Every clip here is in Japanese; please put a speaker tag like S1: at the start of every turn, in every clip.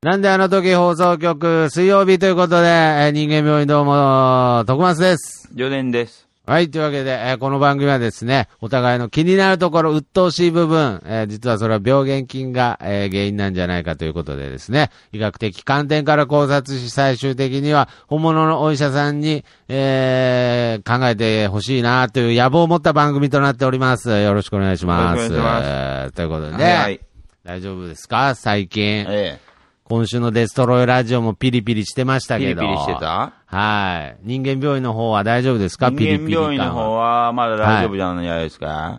S1: なんであの時放送局、水曜日ということで、人間病院どうも、徳松です。
S2: ジョデンです。
S1: はい、というわけで、この番組はですね、お互いの気になるところ、鬱陶しい部分、実はそれは病原菌が、原因なんじゃないかということでですね、医学的観点から考察し、最終的には本物のお医者さんに、考えてほしいなという野望を持った番組となっております。よろしくお願いします。ということでね、はい、大丈夫ですか最近。今週のデストロイラジオもピリピリしてましたけど。
S2: ピリピリしてた？
S1: はい。人間病院の方は大丈夫ですか？ピリピリ感は。
S2: 人間病院の方はまだ大丈夫じゃないですか？はい、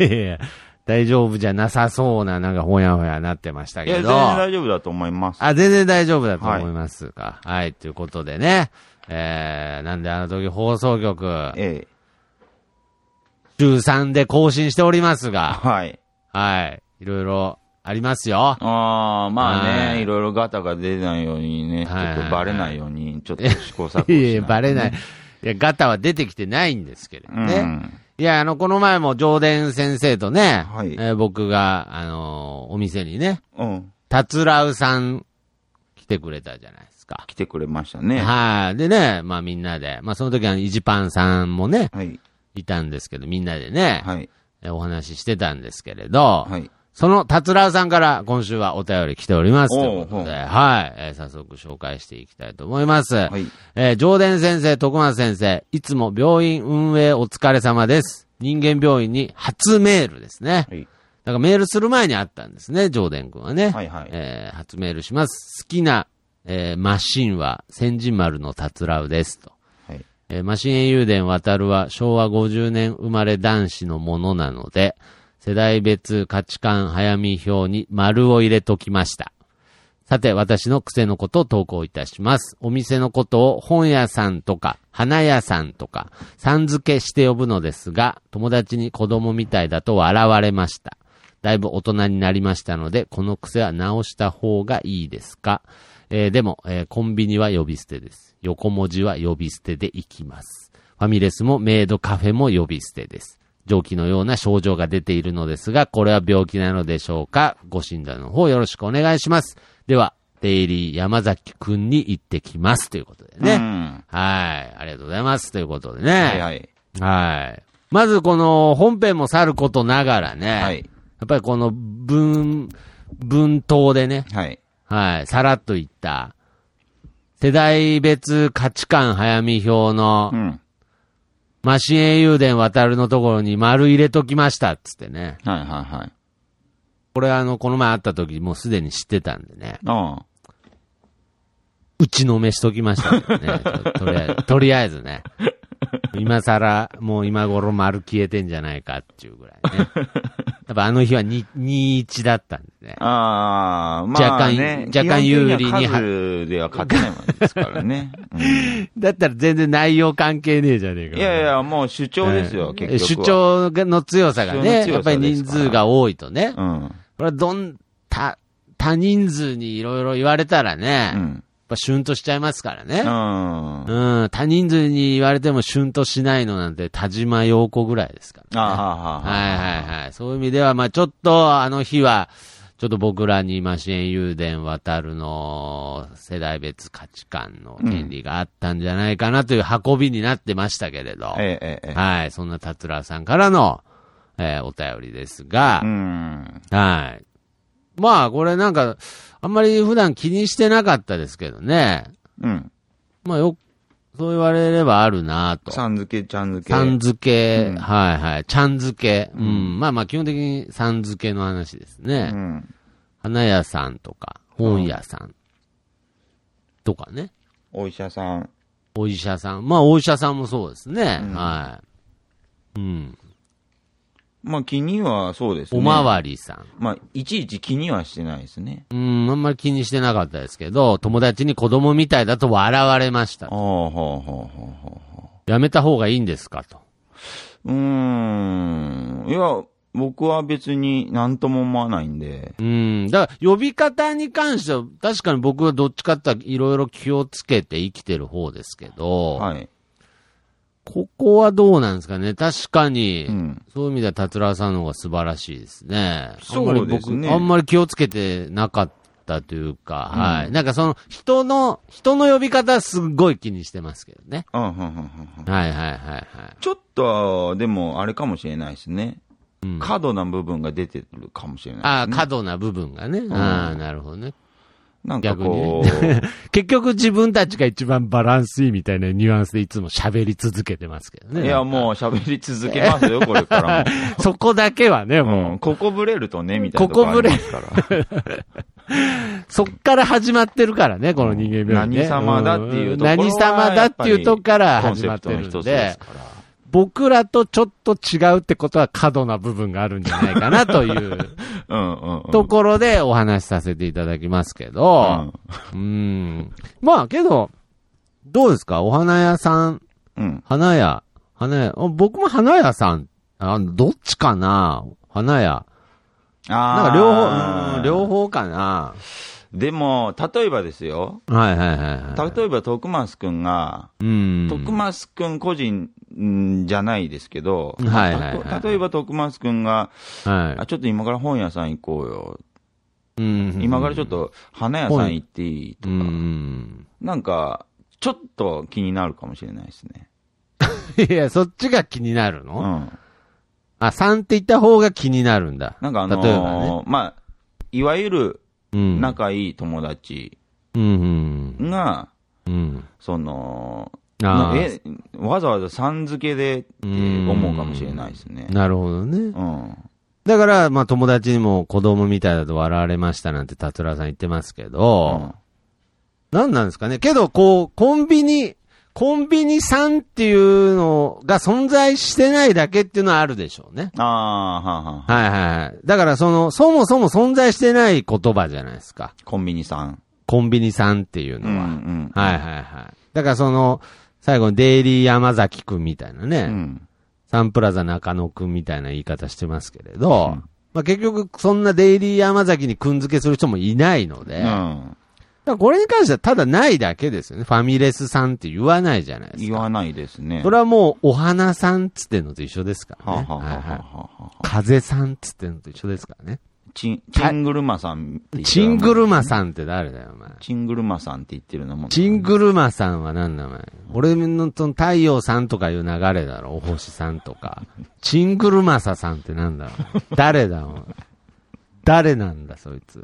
S1: いや大丈夫じゃなさそうな、なんかほやほやなってましたけど。
S2: いや、全然大丈夫だと思います。
S1: 全然大丈夫だと思いますか。はい、ということでね。なんであの時放送局。週3で更新しておりますが。
S2: はい。
S1: はい。いろいろ。ありますよ。
S2: まあね、いろいろガタが出ないようにね、ちょっとバレないように、ちょっと試行錯誤しない、
S1: バレない。いや、ガタは出てきてないんですけれどね。いや、この前も上田先生とね、僕が、お店にね、たつらうさん来てくれたじゃないですか。
S2: 来てくれましたね。
S1: はい。でね、まあみんなで、まあその時はイジパンさんもね、いたんですけど、みんなでね、お話ししてたんですけれど、そのたつらうさんから今週はお便り来ておりますということで、はい、早速紹介していきたいと思います。上田先生、徳松先生、いつも病院運営お疲れ様です。人間病院に初メールですね。だからメールする前にあったんですね、上田くんはね。初メールします。好きな、マシンは千人丸のたつらうですと。マシン英雄伝渡るは昭和50年生まれ男子のものなので、世代別価値観早見表に丸を入れときました。さて、私の癖のことを投稿いたします。お店のことを本屋さんとか花屋さんとかさん付けして呼ぶのですが、友達に子供みたいだと笑われました。だいぶ大人になりましたので、この癖は直した方がいいですか？でも、コンビニは呼び捨てです。横文字は呼び捨てでいきます。ファミレスもメイドカフェも呼び捨てです。上気のような症状が出ているのですが、これは病気なのでしょうか？ご診断の方よろしくお願いします。では、デイリー山崎くんに行ってきます。ということでね。はい。ありがとうございます。ということでね。はい。まずこの本編もさることながらね。やっぱりこの文頭でね。さらっと言った。世代別価値観早見表の、マシン英雄伝渡るのところに丸入れときましたっつってね。これこの前会った時もうすでに知ってたんでね。打ちのめしときましたけどね。とりあえずね。今更、もう今頃丸消えてんじゃないかっていうぐらいね。やっぱあの日は 2-1 だったんでね。
S2: まあね、
S1: 若干有利に。
S2: 数では勝てないもんですからね。
S1: だったら全然内容関係ねえじゃねえか。
S2: いやいや、もう主張ですよ、結局は。
S1: 主張の強さがね、やっぱり人数が多いとね。これは他人数にいろいろ言われたらね、やっぱシュンとしちゃいますからね。他人数に言われてもシュンとしないのなんて田島陽子ぐらいですからね。そういう意味では、まあちょっとあの日は、ちょっと僕らにマシン英雄伝渡るの世代別価値観の権利があったんじゃないかなという運びになってましたけれど。はい。そんなたつらさんからの、お便りですが、はい。まあこれなんか、あんまり普段気にしてなかったですけどね。まあそう言われればあるなと。
S2: さん付け、ちゃん付け。
S1: さん付け、ちゃん付け。まあまあ基本的にさん付けの話ですね。花屋さんとか、本屋さんとかね。
S2: お医者さん。
S1: お医者さん。まあお医者さんもそうですね。
S2: まあ気にはそうですね。
S1: おまわりさん。
S2: まあいちいち気にはしてないですね。
S1: あんまり気にしてなかったですけど、友達に子供みたいだと笑われました。やめた方がいいんですかと。
S2: いや、僕は別に何とも思わないんで。
S1: だから呼び方に関しては、確かに僕はどっちかっていろいろ気をつけて生きてる方ですけど、ここはどうなんですかね。確かに、そういう意味では達郎さんの方が素晴らしいですね。
S2: そうですね。
S1: あんまり気をつけてなかっったというか、はい。なんかその、人の呼び方すっごい気にしてますけどね。はいはいはいはい。
S2: ちょっと、でも、あれかもしれないですね。過度な部分が出てるかもしれないですね。
S1: ああ、過度な部分がね。ああ、なるほどね。
S2: なんかこう、
S1: 結局自分たちが一番バランスいいみたいなニュアンスでいつも喋り続けてますけどね。
S2: いや、もう喋り続けますよ、これからも。
S1: そこだけはね、もう。
S2: ここぶれるとね、みたいなとこありますから。
S1: そっから始まってるからね、この人間病院ね。
S2: 何様だっていうところは
S1: 何様だっていうとこから始まってるんで、僕らとちょっと違うってことは過度な部分があるんじゃないかなというところでお話しさせていただきますけど、まあけど、どうですかお花屋さん、花屋、僕も花屋さん、どっちかな花屋。なんか両方かな。
S2: でも、例えばですよ。
S1: はいはいはい。
S2: 例えば、徳増くんが、徳増くん個人じゃないですけど、
S1: はいはいはい、
S2: 例えば徳増くんが、
S1: はい、
S2: ちょっと今から本屋さん行こうよ。今からちょっと花屋さん行っていいとか、なんか、ちょっと気になるかもしれないですね。
S1: いや、そっちが気になるの？3って言った方が気になるんだ。
S2: なんか例えばね、まあ、いわゆる、仲いい友達が、その、わざわざさん付けでって思うかもしれないですね。
S1: なるほどね。だから、まあ友達にも子供みたいだと笑われましたなんて達郎さん言ってますけど、何なんですかね。けど、こう、コンビニさんっていうのが存在してないだけっていうのはあるでしょうね。はいはい。だからそもそも存在してない言葉じゃないですか。
S2: コンビニさん
S1: っていうのは。はいはいはい。だから最後にデイリー山崎くんみたいなね。サンプラザ中野くんみたいな言い方してますけれど、まあ結局そんなデイリー山崎にくん付けする人もいないので、これに関してはただないだけですよね。ファミレスさんって言わないじゃないですか。
S2: 言わないですね。
S1: それはもうお花さんつってんのと一緒ですからね。風さんつってんのと一緒ですからね。
S2: チングルマさんって言ってる。
S1: チングルマさんって誰だよ、お前。
S2: チングルマさんって言ってるのも。
S1: チングルマさんは何だ、お前。俺の太陽さんとかいう流れだろ、お星さんとか。チングルマサさんってなんだろう。誰だ、お前。誰なんだ、そいつ。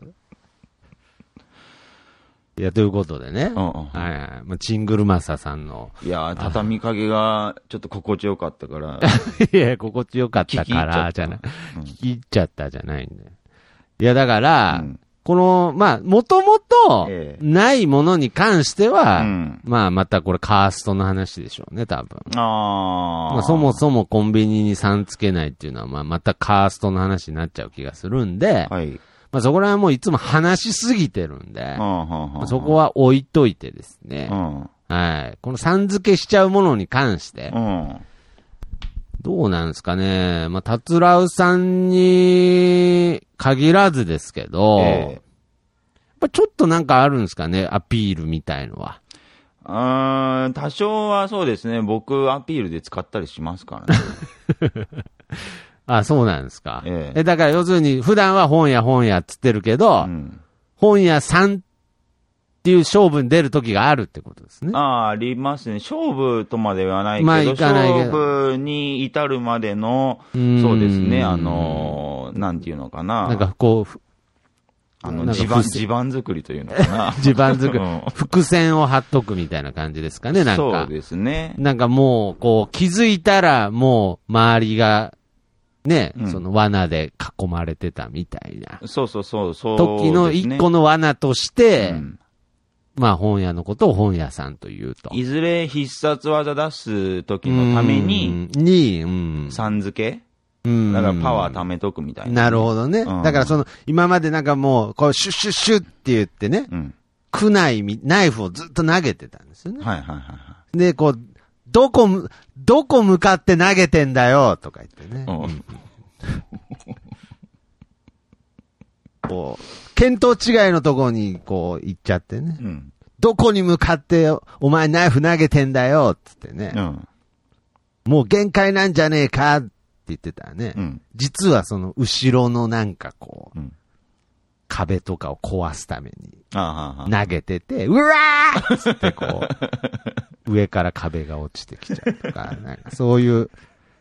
S1: いや、ということでね。はいはい。まあ、チングルマサさんの。
S2: いや、畳みかけがちょっと心地よかったから。
S1: いや、心地よかったからじゃない。聞き入っちゃったじゃないんだよ。いや、だから、この、まあ、もともと、ないものに関しては、まあ、またこれカーストの話でしょうね、多分。まあ、そもそもコンビニに3つけないっていうのは、まあ、またカーストの話になっちゃう気がするんで、まあ、そこら辺はもういつも話しすぎてるんで、まあ、そこは置いといてですね、はい。このさん付けしちゃうものに関して、どうなんですかね。まあ、達郎さんに限らずですけど、やっぱちょっとなんかあるんですかね、アピールみたいのは。
S2: 多少はそうですね。僕アピールで使ったりしますからね。
S1: あ、そうなんですか。だから要するに普段は本屋っつってるけど、本屋さんっていう勝負に出る時があるってことですね。
S2: ありますね。勝負とまではないけど、勝負に至るまでの、そうですね、なんていうのかな。
S1: なんかこう、
S2: 地盤作りというのかな。
S1: 地盤作り。伏線を張っとくみたいな感じですかね、なんか。
S2: そうですね。
S1: なんかもう、こう、気づいたらもう、周りが、ね、その罠で囲まれてたみたいな。
S2: そう。
S1: 時の一個の罠として、まあ本屋のことを本屋さんというと。
S2: いずれ必殺技出す時のために、さん付けだからパワー貯めとくみたいな。
S1: なるほどね。だから今までなんかもう、こう、シュッシュッシュッって言ってね、ナイフをずっと投げてたんですよね。で、こう、どこ向かって投げてんだよとか言ってね。こう、見当違いのところにこう行っちゃってね。どこに向かってお前ナイフ投げてんだよっつってね。もう限界なんじゃねえかって言ってたらね。実はその後ろのなんかこう、 壁とかを壊すために投げてて、うわーっつってこう、上から壁が落ちてきちゃうとか、なんかそういう、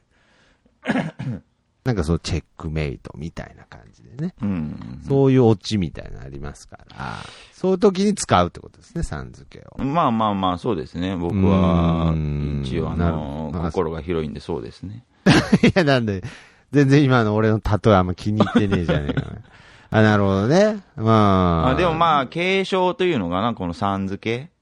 S1: なんかそうチェックメイトみたいな感じでね。そういうオチみたいなのありますから、そういう時に使うってことですね、さん付けを。
S2: まあまあまあ、そうですね。僕は、一応心が広いんでそうですね。
S1: いや、なんで、全然今の俺の例えあんま気に入ってねえじゃねえかな。なるほどね。まあ。
S2: でもまあ、継承というのかな、このさん付け。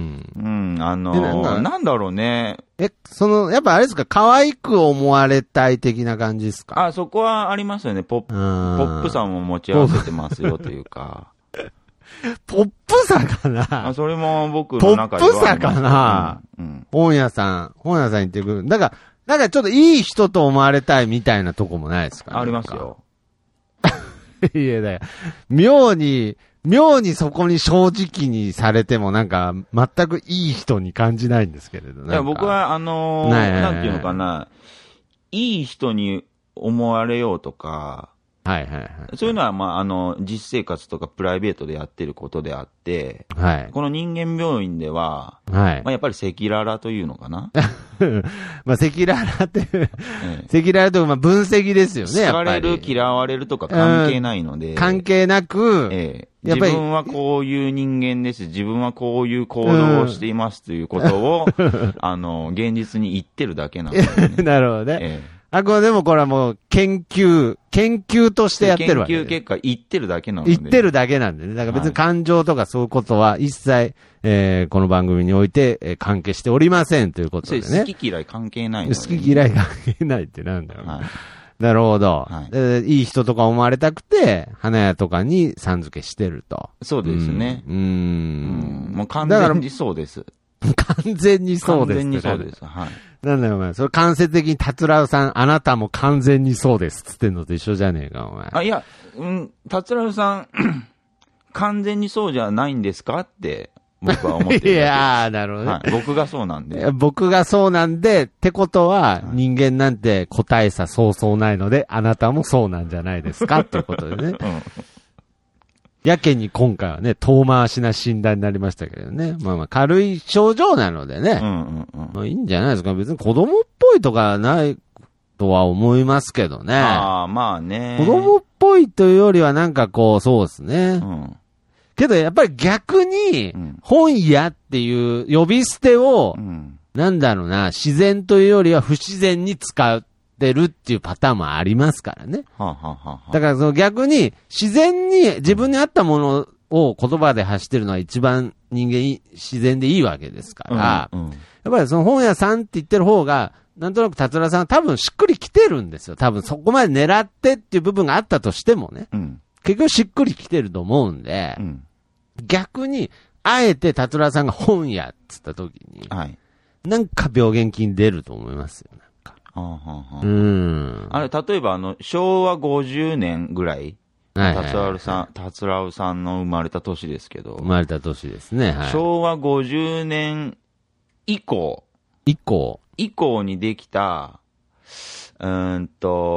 S2: なんだろうね。
S1: やっぱあれですか、可愛く思われたい的な感じですか？
S2: そこはありますよね。ポップさも持ち合わせてますよというか。
S1: ポップさかな？
S2: それも僕の中では。
S1: ポップさかな？本屋さん行ってくる。だから、ちょっといい人と思われたいみたいなとこもないですかね？
S2: ありますよ。
S1: いやだよ。妙にそこに正直にされてもなんか全くいい人に感じないんですけれどね。
S2: 僕はなんていうのかな、いい人に思われようとか、そういうのはまあ実生活とかプライベートでやってることであって、この人間病院では、まあやっぱり赤裸々というのかな。
S1: まあ赤裸々って、赤裸々とまあ分析ですよね。
S2: 好かれる嫌われるとか関係ないので、
S1: 関係なく、
S2: 自分はこういう人間です。自分はこういう行動をしていますということを、現実に言ってるだけなので、ね。
S1: なるほどね。でもこれはもう研究としてやってるわけ
S2: 研究結果言ってるだけなので。
S1: 言ってるだけなんでね。だから別に感情とかそういうことは一切、この番組において、関係しておりませんということでね。
S2: 好き嫌い関係ないので、ね。
S1: 好き嫌い関係ないってなんだろう。なるほど、いい人とか思われたくて、花屋とかにさん付けしてると。
S2: そうですね。もう完全にそうです。
S1: 完全にそうです。
S2: 完全にそうです。はい。
S1: なんだよお前。それ間接的に達郎さん、あなたも完全にそうです。つってんのと一緒じゃねえか、お前。
S2: いや、達郎さん、完全にそうじゃないんですかって僕は思ってる。
S1: いやー、なるほどね、
S2: 僕がそうなんで。
S1: 僕がそうなんで、ってことは、人間なんて答えさそうそうないので、あなたもそうなんじゃないですかっていうことでね。やけに今回はね、遠回しな診断になりましたけどね。まあまあ軽い症状なのでね。まあいいんじゃないですか。別に子供っぽいとかないとは思いますけどね。
S2: まあね。
S1: 子供っぽいというよりはなんかこう、そうですね。けどやっぱり逆に、本屋っていう呼び捨てを、なんだろうな、自然というよりは不自然に使ってるっていうパターンもありますからね。だからその逆に自然に自分に合ったものを言葉で発してるのは一番人間自然でいいわけですから、やっぱりその本屋さんって言ってる方が、なんとなく達郎さんは多分しっくりきてるんですよ。多分そこまで狙ってっていう部分があったとしてもね。結局しっくりきてると思うんで、逆に、あえて達郎さんが本屋っつった時に、なんか病原菌出ると思いますよ。
S2: あれ、例えば昭和50年ぐらい、達郎さんの生まれた年ですけど。
S1: 生まれた年ですね。
S2: 昭和50年以降にできた、物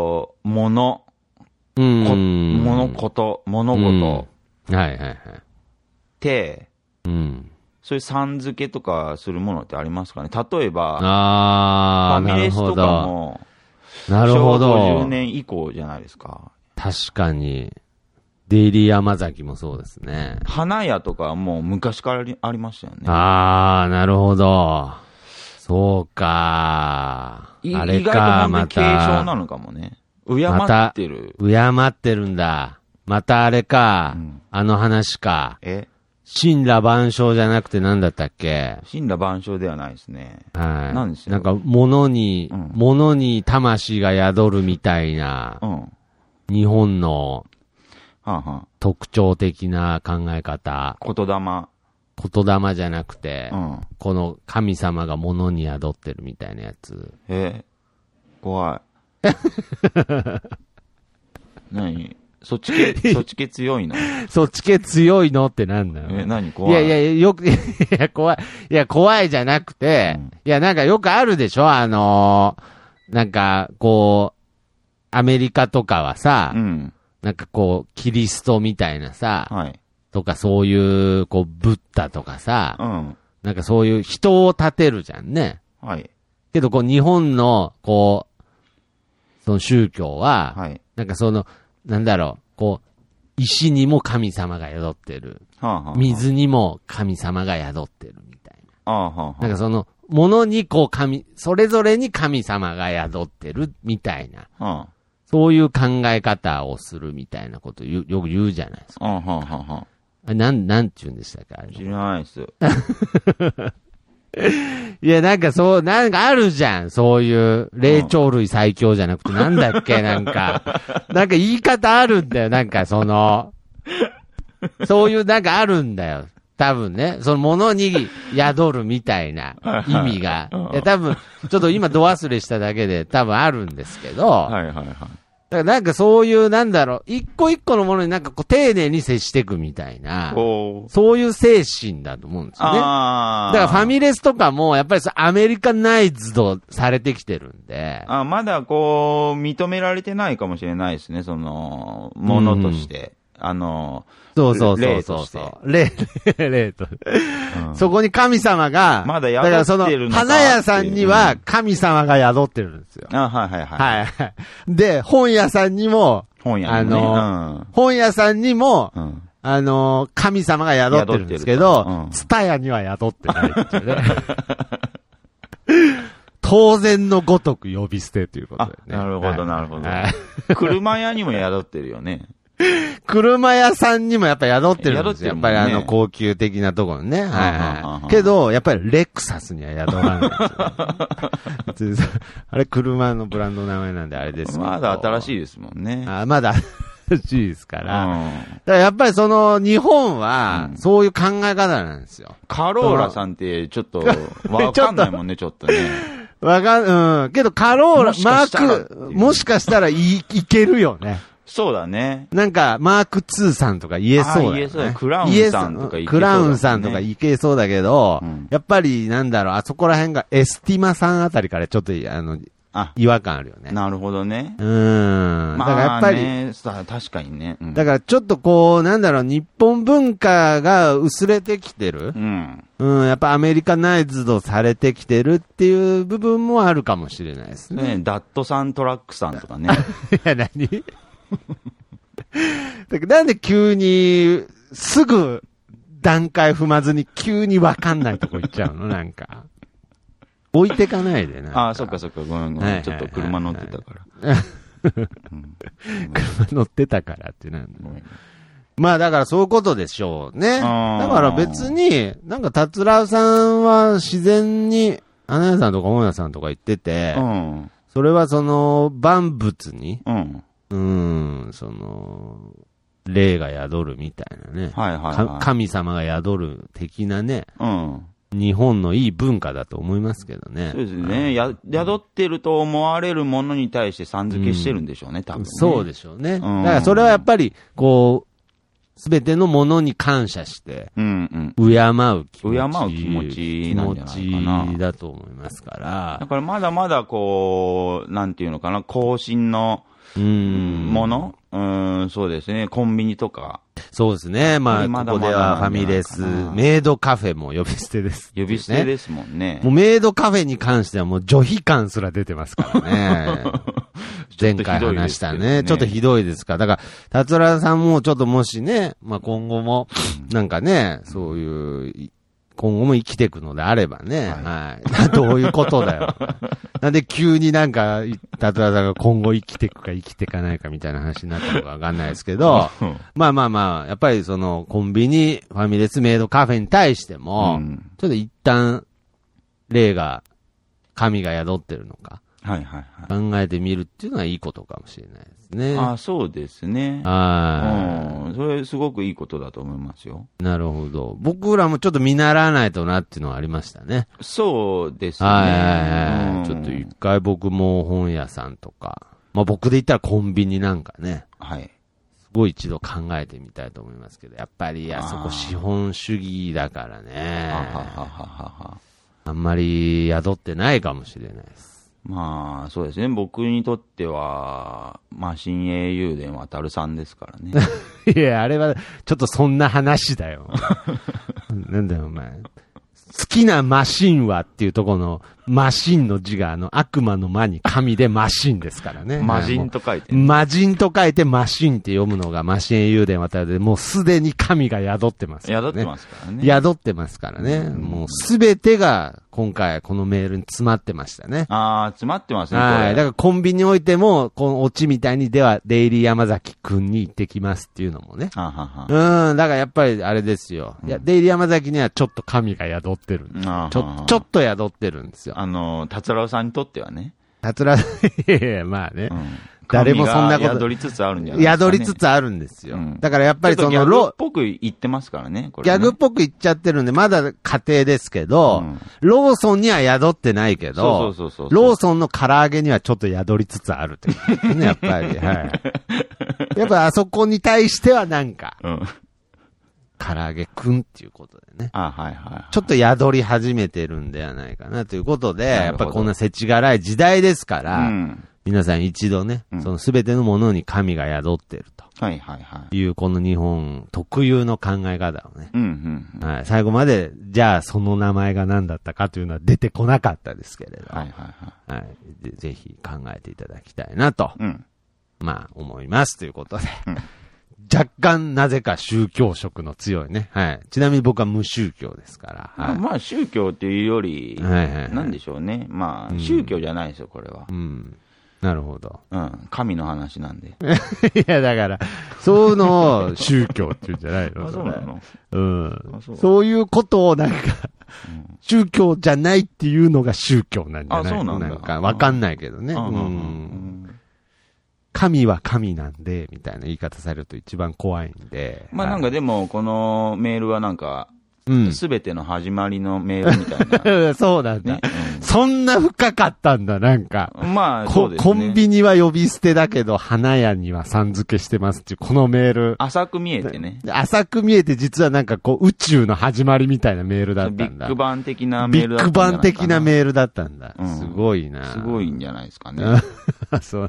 S2: 事。って、そういうさん付けとかするものってありますかね。例えば、ファミレスとかも、昭和50年以降じゃないですか。
S1: 確かに。デイリー山崎もそうですね。
S2: 花屋とかはもう昔からありましたよね。
S1: なるほど。そうか。
S2: 意外と本当に継承なのかもね。敬ってる。
S1: 敬ってるんだ。またあれか。あの話か。神羅万象じゃなくて何だったっけ？
S2: 神羅万象ではないですね。
S1: なんですよ。なんか物に魂が宿るみたいな、日本の特徴的な考え方。言霊じゃなくて、この神様が物に宿ってるみたいなやつ。
S2: 怖い。何？そっち系強いの？
S1: そっち系強いのってなんだよ。
S2: 何怖い？
S1: 怖いじゃなくて、なんかよくあるでしょ？なんか、こう、アメリカとかはさ、 なんかこう、キリストみたいなさ、
S2: はい。
S1: とかそういう、こう、ブッダとかさ、
S2: うん。
S1: なんかそういう人を立てるじゃんね。
S2: はい。
S1: けどこう、日本の、こう、その宗教は、
S2: はい。
S1: なんかその、なんだろう、こう、石にも神様が宿ってる。
S2: はあはあ、
S1: 水にも神様が宿ってるみたいな。
S2: はあはあ、
S1: なんかその、ものにこうそれぞれに神様が宿ってるみたいな。
S2: はあ、
S1: そういう考え方をするみたいなことよく言うじゃないですか。
S2: はあはあは
S1: あ、なんて言うんでしたっけあれ。
S2: 知らないです。
S1: いや、なんかそう、なんかあるじゃん。そういう、霊長類最強じゃなくて、なんだっけなんか言い方あるんだよ。なんかそういうなんかあるんだよ。多分ね、そのものに宿るみたいな意味が。いや、多分、ちょっと今度忘れしただけで多分あるんですけど。
S2: はいはいはい。
S1: だからなんかそういう、なんだろう、一個一個のものになんかこう丁寧に接していくみたいな、そういう精神だと思うんですよね。だからファミレスとかも、やっぱりアメリカナイズドされてきてるんで。
S2: まだこう、認められてないかもしれないですね、その、ものとして。
S1: そう。例と。そこに神様が、
S2: まだ宿ってるのか。
S1: だからその、花屋さんには神様が宿ってるんですよ。
S2: はい。
S1: で、本屋さんにも、
S2: 本屋
S1: さんにも、神様が宿ってるんですけど、ツタヤには宿ってないっていうね。当然のごとく呼び捨てということでね。
S2: なるほど、なるほど。車屋にも宿ってるよね。
S1: 車屋さんにもやっぱ宿ってるんですよ。やっぱり高級的なところにね。けど、やっぱりレクサスには宿らないんですよ。あれ車のブランドの名前なんであれですけど。
S2: まだ新しいですもんね。
S1: まだ新しいですから。だからやっぱりその日本は、そういう考え方なんですよ。
S2: カローラさんってちょっとわかんないもんね、ちょっとね。
S1: けどカローラ、マーク、もしかしたらいけるよね。
S2: そうだね。
S1: なんか、マーク2さんとか言えそうだよね。
S2: 言えそうだ。クラウンさんとか
S1: クラウンさんとかいけそうだけど、やっぱりなんだろう、あそこら辺がエスティマさんあたりからちょっと、違和感あるよね。
S2: なるほどね。
S1: だからやっぱり、
S2: 確かにね。
S1: だからちょっとこう、なんだろう、日本文化が薄れてきてる。やっぱアメリカナイズドされてきてるっていう部分もあるかもしれないですね。
S2: ダットさんトラックさんとかね。
S1: いや、何なんで急に、すぐ段階踏まずに急にわかんないとこ行っちゃうのなんか。置いてかないでな。
S2: そっか。ごめん。ちょっと車乗ってたから。
S1: 車乗ってたからってなんだ。まあだからそういうことでしょうね。だから別に、なんか達郎さんは自然に、花屋さんとか本屋さんとか行ってて、それはその万物に、その、霊が宿るみたいなね。神様が宿る的なね。日本のいい文化だと思いますけどね。
S2: そうですね。宿ってると思われるものに対してさん付けしてるんでしょうね、多分ね。
S1: そうでしょうね。だからそれはやっぱり、こう、すべてのものに感謝して、敬う気持ちなんじゃないかな。だと思いますから。
S2: だからまだまだこう、なんていうのかな、後進の、ものそうですね。コンビニとか。
S1: そうですね。まあ、ここではファミレス、メイドカフェも呼び捨てです、
S2: 呼び捨てですもんね。
S1: もうメイドカフェに関してはもう拒否感すら出てますからね。前回話したね。ちょっとひどいですから。だから、達郎さんもちょっともしね、まあ今後も、なんかね、そういう、今後も生きていくのであればね。どういうことだよ。なんで急になんか、達郎さんが今後生きていくか生きていかないかみたいな話になったのかわかんないですけど、まあ、やっぱりそのコンビニ、ファミレス、メイドカフェに対しても、ちょっと一旦、神が宿ってるのか。考えてみるっていうのはいいことかもしれないですね。
S2: そうですね。それすごくいいことだと思いますよ。
S1: なるほど。僕らもちょっと見習わないとなっていうのはありましたね。
S2: そうですね。
S1: ちょっと一回僕も本屋さんとか、まあ僕で言ったらコンビニなんかね。すごい一度考えてみたいと思いますけど、やっぱりあそこ資本主義だからね。あんまり宿ってないかもしれないです。
S2: まあ、そうですね。僕にとっては、マシン英雄伝渡るさんですからね。
S1: いや、あれは、ちょっとそんな話だよ。なんだよ、お前。好きなマシンはっていうところの、マシンの字が悪魔の魔に神でマシンですからね。
S2: 魔人と書いて、
S1: ね。魔人と書いてマシンって読むのがマシン英雄伝渡るで、もうすでに神が宿ってますからね。
S2: 宿ってますからね。
S1: 宿ってますからね。もうすべてが今回このメールに詰まってましたね。
S2: ああ、詰まってますね。
S1: はい。だからコンビニにおいても、このオチみたいにでは、デイリー山崎くんに行ってきますっていうのもね。
S2: ははは
S1: だからやっぱりあれですよ。いや、デイリー山崎にはちょっと神が宿ってるんです。ちょっと宿ってるんですよ。
S2: 達郎さんにとってはね。
S1: 達郎、いやいや、まあね。誰もそんなこと。
S2: 宿りつつあるんじゃないですか、ね。
S1: 宿りつつあるんですよ。だからやっぱりその
S2: ギャグっぽく言ってますからね、これね。
S1: ギャグっぽく言っちゃってるんで、まだ家庭ですけど、ローソンには宿ってないけど、ローソンの唐揚げにはちょっと宿りつつあるということね、やっぱり。はい。やっぱあそこに対してはなんか、唐揚げくんっていうことでね。
S2: はいはいはい。
S1: ちょっと宿り始めてるんではないかなということで、やっぱこんな世知辛い時代ですから、皆さん一度ね、そのすべてのものに神が宿っていると。
S2: はいはいはい。
S1: いうこの日本特有の考え方をね。はい。最後まで、じゃあその名前が何だったかというのは出てこなかったですけれど。はいはいはい。はい。ぜひ考えていただきたいなと。まあ思いますということで。若干なぜか宗教色の強いね。はい。ちなみに僕は無宗教ですから。はい、
S2: まあ宗教っていうより、なんでしょうね。まあ宗教じゃないですよ、これは。
S1: なるほど。
S2: 神の話なんで。
S1: いや、だから、そういうのを宗教って言うんじゃないの？
S2: そうなの？
S1: そういうことをなんか、宗教じゃないっていうのが宗教なんじゃないの？
S2: そうなんだ。
S1: なんかわかんないけどね。神は神なんで、みたいな言い方されると一番怖いんで。
S2: まあなんかでも、このメールはなんか、すべての始まりのメールみたいな。
S1: そうなんだ。そんな深かったんだ、なんか。
S2: まあ、そうですね。
S1: コンビニは呼び捨てだけど、花屋にはさん付けしてますっていう、このメール。
S2: 浅く見えてね。
S1: 浅く見えて、実はなんかこう、宇宙の始まりみたいなメールだったんだ。
S2: ビッグバン的なメールだったんだ。
S1: ビッグバン的なメールだったんだ。すごいな。
S2: すごいんじゃないですかね。
S1: そう。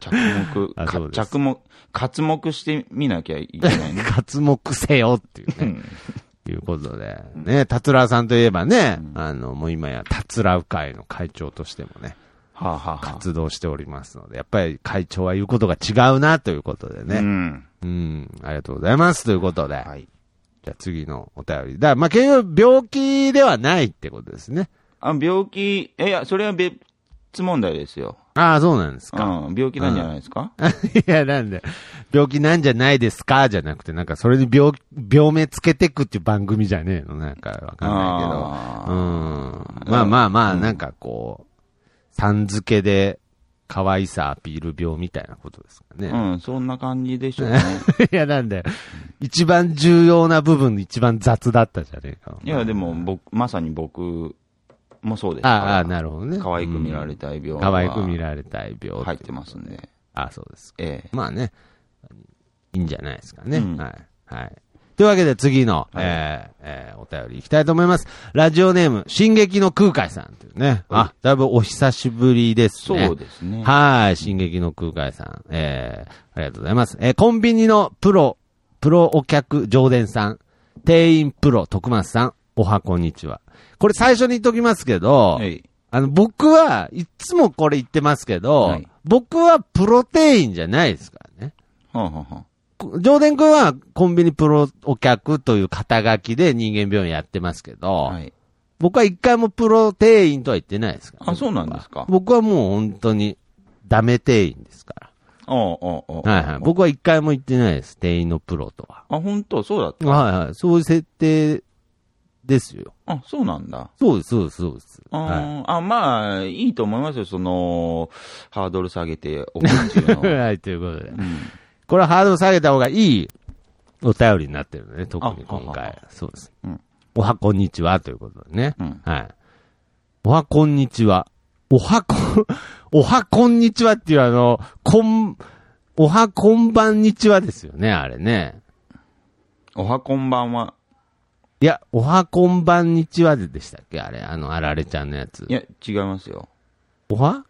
S2: 刮目してみなきゃいけないね。
S1: 刮目せよっていうね。いうことで。ね、達郎さんといえばね、もう今や達郎会の会長としてもね、活動しておりますので、やっぱり会長は言うことが違うなということでね。ありがとうございますということで。はい。じゃあ次のお便り。まあ、結局病気ではないってことですね。
S2: 病気、いや、それは別問題ですよ。
S1: ああ、そうなんですか。
S2: 病気なんじゃないですか？
S1: いや、なんで、病気なんじゃないですかじゃなくて、なんかそれに病名つけてくっていう番組じゃねえのなんかわかんないけど。まあ、なんかこう、さん付けで可愛さアピール病みたいなことですかね。
S2: そんな感じでしょうね。
S1: いや、なんで、一番重要な部分一番雑だったじゃねえか。
S2: いや、でもまさに僕、もそうですから。
S1: なるほどね。
S2: 可愛く見られたい病。
S1: 可愛く見られたい病。
S2: 入ってますんで。
S1: そうです。まあね。いいんじゃないですかね。はい。というわけで次の、お便りいきたいと思います。ラジオネーム、進撃の空海さんというね。だいぶお久しぶりですね。
S2: そうですね。
S1: はい。進撃の空海さん。ありがとうございます。コンビニのプロお客常連さん、店員プロ徳松さん、おはこんにちは。これ最初に言っときますけど、僕はいつもこれ言ってますけど、僕はプロ店員じゃないですからね。常連君はコンビニプロお客という肩書きで人間病院やってますけど、僕は一回もプロ店員とは言ってないですから、
S2: ね。そうなんですか。
S1: 僕はもう本当にダメ店員ですから。僕は一回も言ってないです。店員のプロとは。
S2: 本当そうだった。
S1: そういう設定ですよ。
S2: そうなんだ。
S1: そうです。
S2: まあ、いいと思いますよ。ハードル下げておくっていうのは。
S1: はい、ということで。これはハードル下げた方がいいお便りになってるね。特に今回。そうです。おはこんにちはということでね。はい。おはこんにちは。おはこんにちはっていうおはこんばんにちはですよね、あれね。
S2: おはこんばんは。
S1: いや、おはこんばんにちはでしたっけあれ、あられちゃんのやつ。
S2: いや、違いますよ。
S1: おは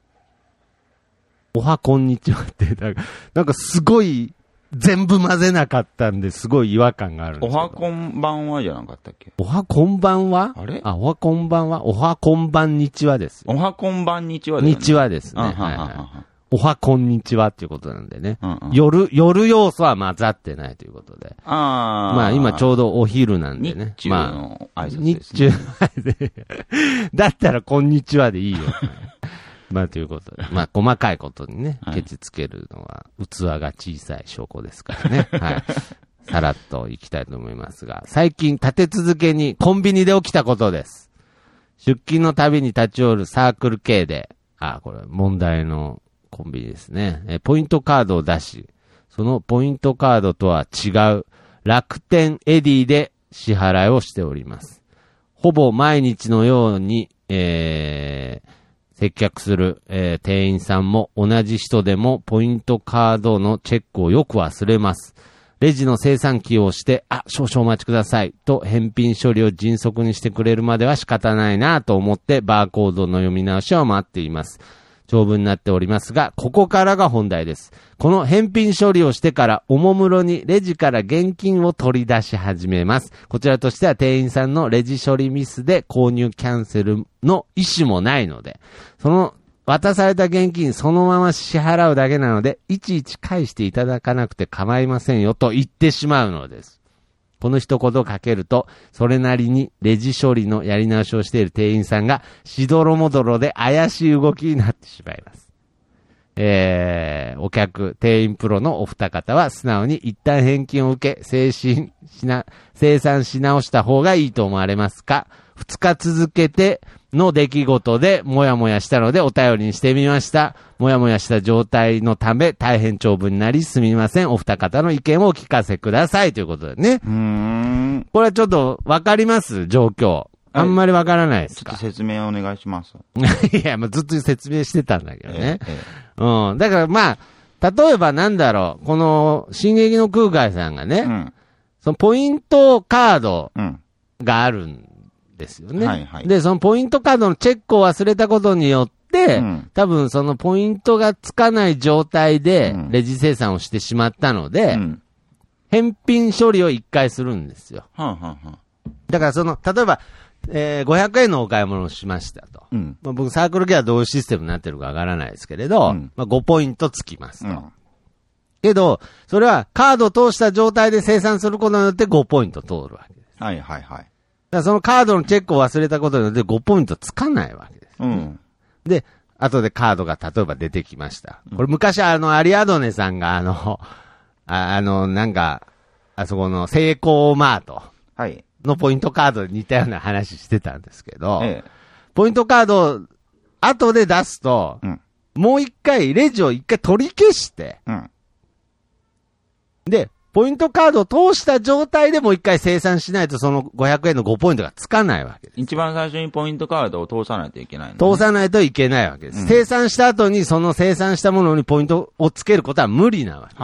S1: こんにちはって、なんかすごい、全部混ぜなかったんですごい違和感があるんですけど。
S2: おはこんばんはじゃなかったっけ？
S1: おはこんばんは？
S2: あれ？
S1: おはこんばんは？おはこんばんにちはです。
S2: おはこんばんにちはですね。
S1: 日はですね。おはこんにちはっていうことなんでね。夜要素は混ざってないということで。まあ今ちょうどお昼なんでね。
S2: 日中の挨拶ですね。
S1: 日中だったらこんにちはでいいよ。まあということで。まあ細かいことにね、ケチつけるのは器が小さい証拠ですからね。はい。さらっといきたいと思いますが、最近立て続けにコンビニで起きたことです。出勤のたびに立ち寄るサークル系で、これ問題のコンビニですね。ポイントカードを出し、そのポイントカードとは違う楽天エディで支払いをしております。ほぼ毎日のように、接客する、店員さんも同じ人でもポイントカードのチェックをよく忘れます。レジの精算機をして、少々お待ちくださいと返品処理を迅速にしてくれるまでは仕方ないなと思ってバーコードの読み直しを待っています。長文になっておりますが、ここからが本題です。この返品処理をしてからおもむろにレジから現金を取り出し始めます。こちらとしては店員さんのレジ処理ミスで購入キャンセルの意思もないので、その渡された現金そのまま支払うだけなので、いちいち返していただかなくて構いませんよと言ってしまうのです。この一言をかけると、それなりにレジ処理のやり直しをしている店員さんが、しどろもどろで怪しい動きになってしまいます。お客、店員プロのお二方は素直に一旦返金を受け、生産し直した方がいいと思われますか？2日続けての出来事でもやもやしたのでお便りにしてみました。もやもやした状態のため大変長文になりすみません。お二方の意見をお聞かせくださいということでね。これはちょっとわかります状況。あんまりわからないですか？
S2: ちょっと説明お願いします。
S1: いや、ずっと説明してたんだけどね。うん。だからまあ、例えばなんだろう、この、進撃の空海さんがね、そのポイントカードがあるんですよね。で、そのポイントカードのチェックを忘れたことによって、多分そのポイントがつかない状態でレジ精算をしてしまったので、返品処理を一回するんですよ。だからその、例えば、500円のお買い物をしましたと。僕サークル系はどういうシステムになってるかわからないですけれど、5ポイントつきますと。けど、それはカードを通した状態で精算することによって5ポイント通るわけです。だからそのカードのチェックを忘れたことによって5ポイントつかないわけです、で、後でカードが例えば出てきました。これ昔アリアドネさんがなんか、あそこのセイコーマート。のポイントカードで似たような話してたんですけど、ポイントカードを後で出すと、もう一回、レジを一回取り消して、で、ポイントカードを通した状態でもう一回精算しないとその500円の5ポイントがつかないわけです。
S2: 一番最初にポイントカードを通さないといけないの、ね。
S1: 通さないといけないわけです。精算した後にその精算したものにポイントをつけることは無理なわけです。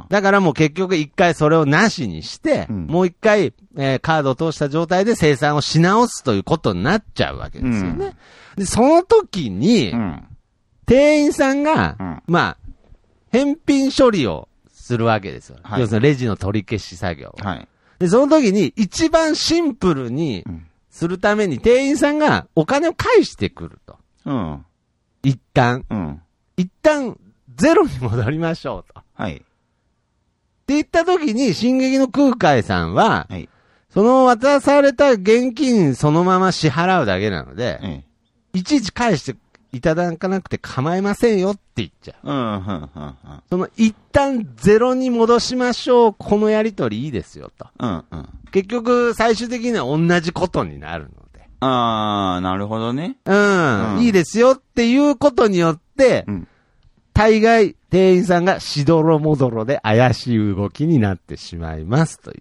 S1: だからもう結局一回それをなしにして、もう一回、カードを通した状態で精算をし直すということになっちゃうわけですよね。で、その時に、店員さんが、まあ、返品処理をするわけですよ。要するにレジの取り消し作業。で、その時に一番シンプルにするために店員さんがお金を返してくると。一旦ゼロに戻りましょうと。って言った時に、進撃の空海さんは、その渡された現金そのまま支払うだけなので、いちいち返していただかなくて構いませんよって言っちゃう。その一旦ゼロに戻しましょう、このやりとりいいですよと。結局最終的には同じことになるので。
S2: なるほどね。
S1: いいですよっていうことによって、大概店員さんがしどろもどろで怪しい動きになってしまいますという。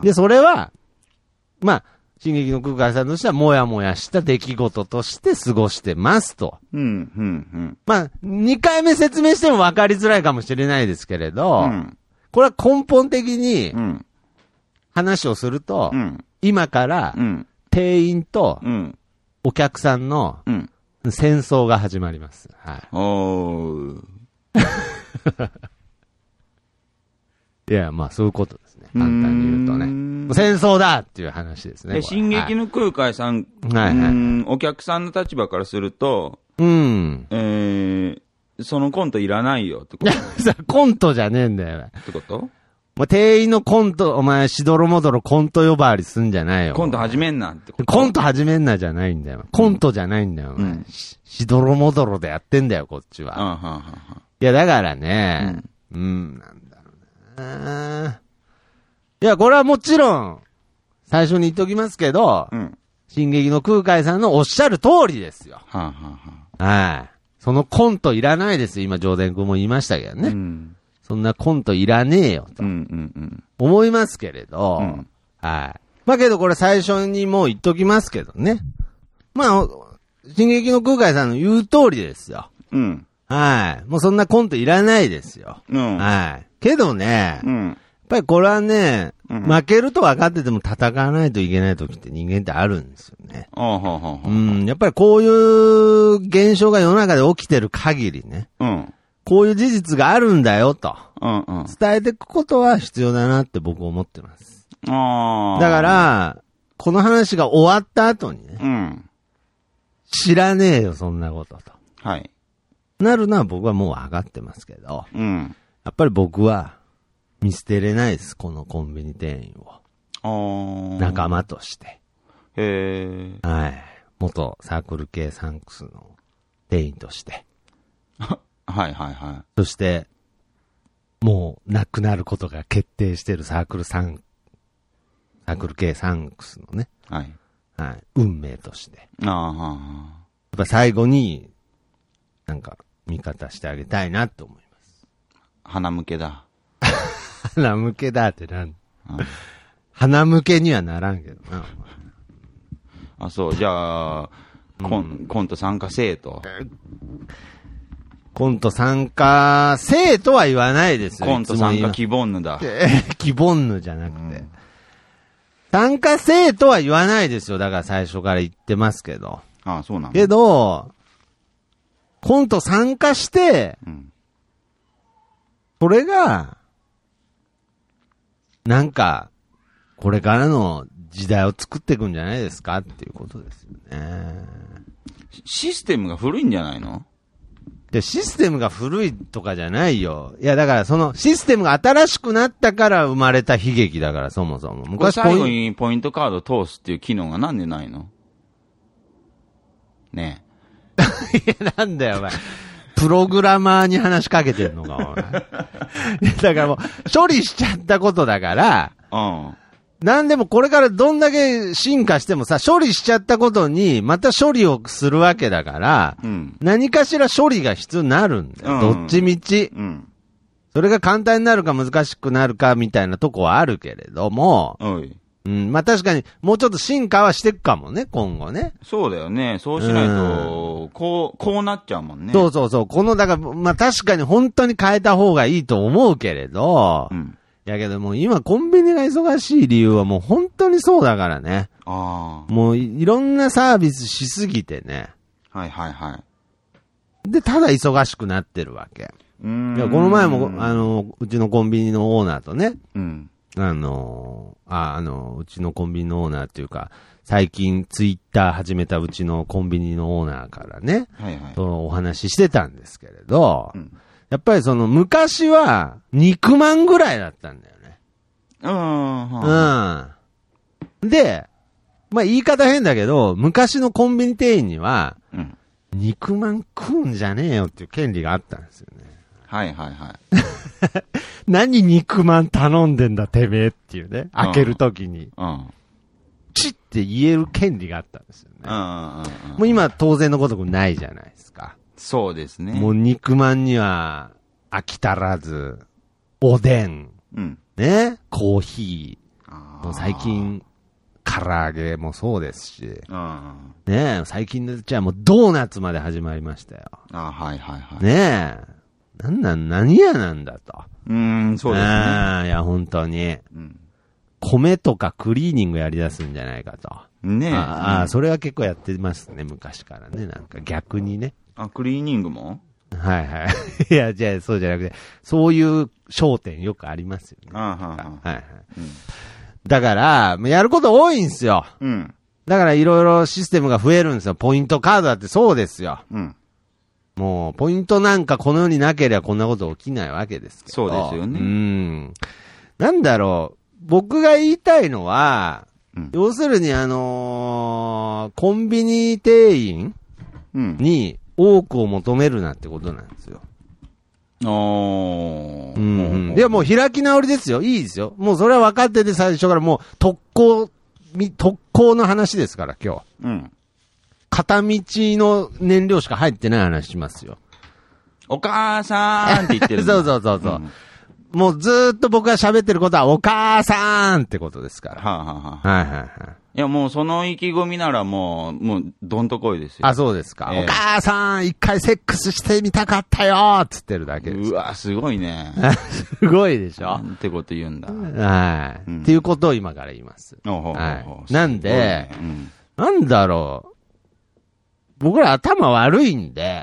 S1: で、それは、まあ、進撃の空海さんとしてはもやもやした出来事として過ごしてますと。まあ、2回目説明しても分かりづらいかもしれないですけれど、これは根本的に話をすると、今から店員とお客さんの戦争が始まります。はい。
S2: おー。
S1: いや、まあそういうことですね。簡単に言うとね。戦争だっていう話ですね。
S2: 進撃の空海さん、はいはい、お客さんの立場からすると、そのコントいらないよってこと。
S1: コントじゃねえんだよ。
S2: ってこと？
S1: 店員のコント、お前、しどろもどろコント呼ばわりすんじゃないよ。
S2: コント始めんなってこと。
S1: コント始めんなじゃないんだよ。コントじゃないんだよ。しどろもどろでやってんだよ、こっちは。いや、だからね、なんだろうな。いや、これはもちろん、最初に言っときますけど、進撃の空海さんのおっしゃる通りですよ。はい。そのコントいらないです。今、上田君も言いましたけどね。そんなコントいらねえよと。思いますけれど、はい。まあけどこれ最初にもう言っときますけどね。まあ、進撃の空海さんの言う通りですよ。はい。もうそんなコントいらないですよ。はい。けどね、やっぱりこれはね、負けると分かってても戦わないといけない時って人間ってあるんですよね。やっぱりこういう現象が世の中で起きてる限りね。こういう事実があるんだよと。伝えていくことは必要だなって僕思ってます。だから、この話が終わった後にね。知らねえよ、そんなことと。
S2: はい。
S1: なるのは僕はもう分かってますけど。やっぱり僕は見捨てれないです、このコンビニ店員を。仲間として。はい。元サークル系サンクスの店員として。
S2: はいはいはい。
S1: そして、もう、亡くなることが決定しているサークル系サンクスのね。はい。はい。運命として。やっぱ最後に、なんか、味方してあげたいなと思います。
S2: 鼻向けだ。
S1: 鼻向けだって鼻向けにはならんけどな。
S2: あ、そう。じゃあ、コント参加せえと。
S1: コント参加せえとは言わないですよ。
S2: コント参加希望ぬだ。
S1: 希望ぬじゃなくて。参加せえとは言わないですよ。だから最初から言ってますけど。
S2: あ、そうなの。
S1: けど、コント参加して、それが、なんか、これからの時代を作っていくんじゃないですかっていうことですよね。
S2: システムが古いんじゃないの？
S1: で、システムが古いとかじゃないよ。いや、だからそのシステムが新しくなったから生まれた悲劇だから、そもそも。
S2: 昔最後にポイントカード通すっていう機能がなんでないの？ね
S1: え。いや、なんだよ、お前。プログラマーに話しかけてんのか、お前。だからもう、処理しちゃったことだから、なんでもこれからどんだけ進化してもさ、処理しちゃったことに、また処理をするわけだから、何かしら処理が必要になるんだよ。どっちみち。それが簡単になるか難しくなるかみたいなとこはあるけれども、まあ確かにもうちょっと進化はしていくかもね、今後ね。
S2: そうだよね。そうしないと、こうなっちゃうもんね。
S1: そうそうそう。だから、まあ確かに本当に変えた方がいいと思うけれど、やけどもう今コンビニが忙しい理由はもう本当にそうだからね。もういろんなサービスしすぎてね。
S2: はいはいはい。
S1: で、ただ忙しくなってるわけ。いやこの前も、うちのコンビニのオーナーとね。うちのコンビニのオーナーっていうか、最近ツイッター始めたうちのコンビニのオーナーからね。お話ししてたんですけれど、やっぱりその昔は肉まんぐらいだったんだよね。で、まあ言い方変だけど、昔のコンビニ店員には、肉まん食うんじゃねえよっていう権利があったんですよね。
S2: はいはいはい。
S1: 何肉まん頼んでんだてめえっていうね。開けるときに。チッって言える権利があったんですよね。もう今当然のごとくないじゃないですか。
S2: そうですね。
S1: もう肉まんには飽き足らず、おでん、ね、コーヒー、もう最近唐揚げもそうですし、ね、最近のうちはもうドーナツまで始まりましたよ。
S2: はいはいはい。
S1: ねえ、何屋なんだと。
S2: そうですね。
S1: いや本当に、米とかクリーニングやり出すんじゃないかと。
S2: ねえ。
S1: ああ、それは結構やってますね、昔からね。なんか逆にね。
S2: クリーニングも
S1: はいはい。いや、じゃあそうじゃなくて、そういう焦点よくありますよね。
S2: はいはい。
S1: だから、やること多いんですよ。
S2: うん。
S1: だからいろいろシステムが増えるんですよ。ポイントカードだってそうですよ。
S2: うん。
S1: もう、ポイントなんかこの世になければこんなこと起きないわけですけど。
S2: そうですよね。
S1: なんだろう。僕が言いたいのは、要するにコンビニ店員に多くを求めるなってことなんですよ。いや、もう開き直りですよ。いいですよ。もうそれは分かってて最初からもう特攻の話ですから、今日。片道の燃料しか入ってない話しますよ。
S2: お母さんって言ってる。
S1: そう。もうずーっと僕が喋ってることはお母さんってことですから。い
S2: や、もうその意気込みならもうどんとこいですよ。
S1: あ、そうですか。お母さん、一回セックスしてみたかったよーっつってるだけです。
S2: うわ、すごいね。
S1: すごいでしょ。
S2: なんてこと言うんだ。
S1: はい。っていうことを今から言います。なんで、なんだろう。僕ら頭悪いんで。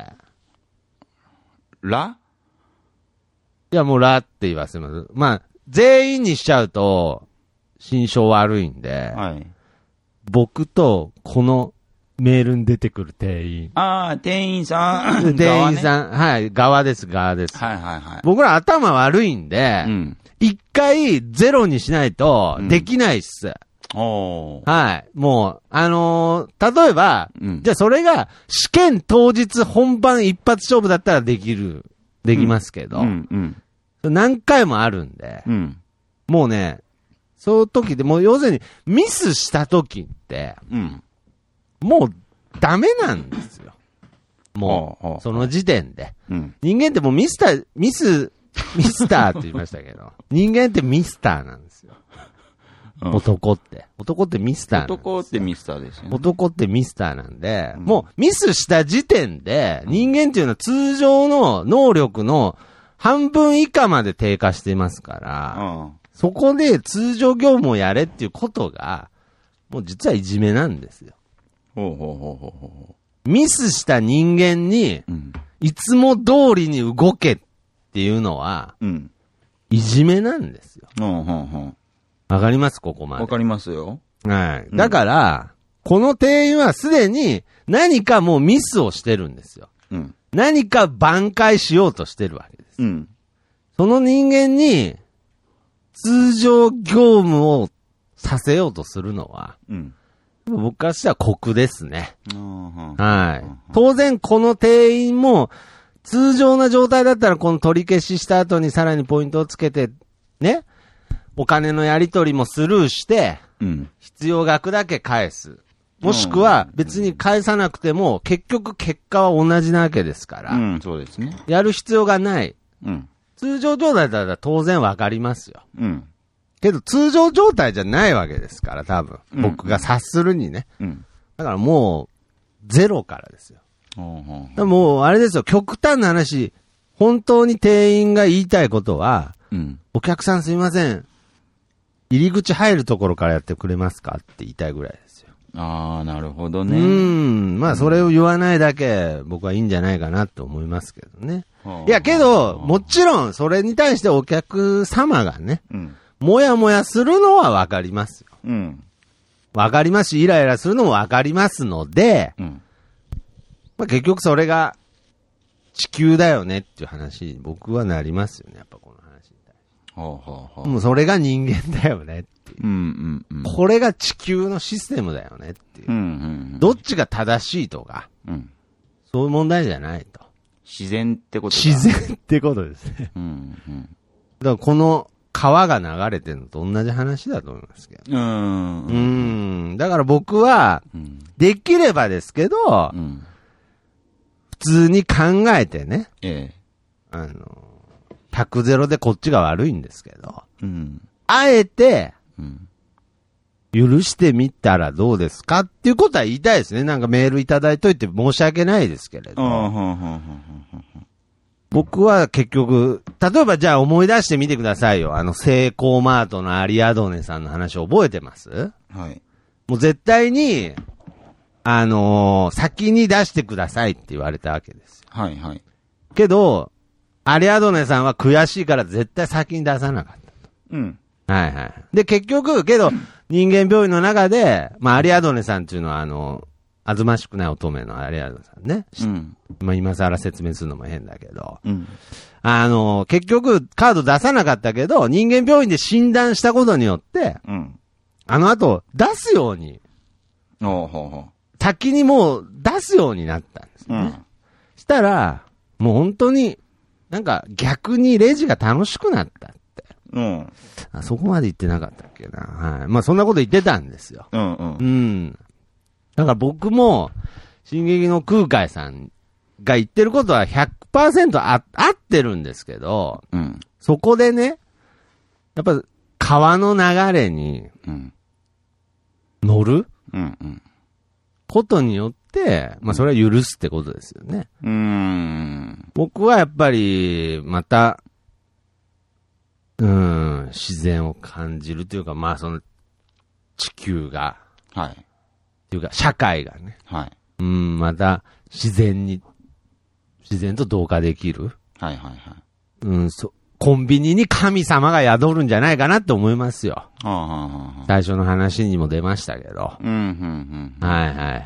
S1: いや、もうラって言わせます。まあ、全員にしちゃうと、心象悪いんで、僕と、このメールに出てくる店員。
S2: 店員さん。
S1: 店員さん、はい、側です。僕ら頭悪いんで、一回ゼロにしないと、できないっす。はい。もう、例えば、じゃあそれが試験当日本番一発勝負だったらできますけど、何回もあるんで、もうね、そういう時で、もう要するにミスした時って、もうダメなんですよ。もう、その時点で。人間ってもうミスターって言いましたけど、人間ってミスターなんですよ。男ってミスター。
S2: 男ってミスターですよね。
S1: 男ってミスターなんで、もうミスした時点で、人間っていうのは通常の能力の半分以下まで低下してますから、そこで通常業務をやれっていうことが、もう実はいじめなんですよ。ミスした人間に、いつも通りに動けっていうのは、いじめなんですよ。わかりますここまで。
S2: わかりますよ。
S1: はい。だから、この店員はすでに何かもうミスをしてるんですよ。何か挽回しようとしてるわけです。その人間に、通常業務をさせようとするのは、僕からしては酷ですね。はい。当然この店員も、通常な状態だったらこの取り消しした後にさらにポイントをつけて、ね、お金のやり取りもスルーして、必要額だけ返す。もしくは別に返さなくても、結局結果は同じなわけですから。
S2: そうですね。
S1: やる必要がない。通常状態だったら当然わかりますよ。けど通常状態じゃないわけですから、多分。僕が察するにね。だからもう、ゼロからですよ。もう、あれですよ、極端な話、本当に店員が言いたいことは、お客さんすいません。入り口入るところからやってくれますかって言いたいぐらいですよ。
S2: なるほどね。
S1: まあそれを言わないだけ僕はいいんじゃないかなって思いますけどね。いやけど、もちろんそれに対してお客様がね、もやもやするのはわかりますよ。わかりますし、イライラするのもわかりますので、まあ結局それが地球だよねっていう話に僕はなりますよね、やっぱこの話に対して。もうそれが人間だよねっていう。これが地球のシステムだよねっていう。どっちが正しいとか、そういう問題じゃないと。
S2: 自然ってことだ。
S1: 自然ってことですね。だからこの川が流れてるのと同じ話だと思いますけど。だから僕は、できればですけど、普通に考えてね。100-0でこっちが悪いんですけど。あえて、許してみたらどうですかっていうことは言いたいですね。なんかメールいただいといて申し訳ないですけれど。僕は結局、例えばじゃあ思い出してみてくださいよ。セイコーマートのアリアドネさんの話覚えてます？ もう絶対に、先に出してくださいって言われたわけですよ。
S2: はいはい。
S1: けど、アリアドネさんは悔しいから絶対先に出さなかったと。
S2: うん。
S1: はいはい。で、結局、けど、人間病院の中で、まあ、アリアドネさんっていうのは、あずましくない乙女のアリアドネさんね。
S2: うん。
S1: まあ、今更説明するのも変だけど。
S2: うん。
S1: 結局、カード出さなかったけど、人間病院で診断したことによって、
S2: うん。
S1: 後、出すように。
S2: ほうほうほう。
S1: 先にもう出すようになったんですね。うん。したら、もう本当に、なんか逆にレジが楽しくなったって。
S2: うん。
S1: そこまで言ってなかったっけな。はい。まあそんなこと言ってたんですよ。
S2: うんうん。
S1: うん。だから僕も、進撃の空海さんが言ってることは 100% 合ってるんですけど、
S2: うん。
S1: そこでね、やっぱ川の流れに、乗る、
S2: うんうん、
S1: ことによって、まあそれは許すってことですよね。僕はやっぱり、また、自然を感じるというか、まあその、地球が、
S2: はい。
S1: っていうか、社会がね。
S2: はい。
S1: また、自然と同化できる。
S2: はいはいはい。
S1: コンビニに神様が宿るんじゃないかなって思いますよ。最初の話にも出ましたけど。はいはいはい。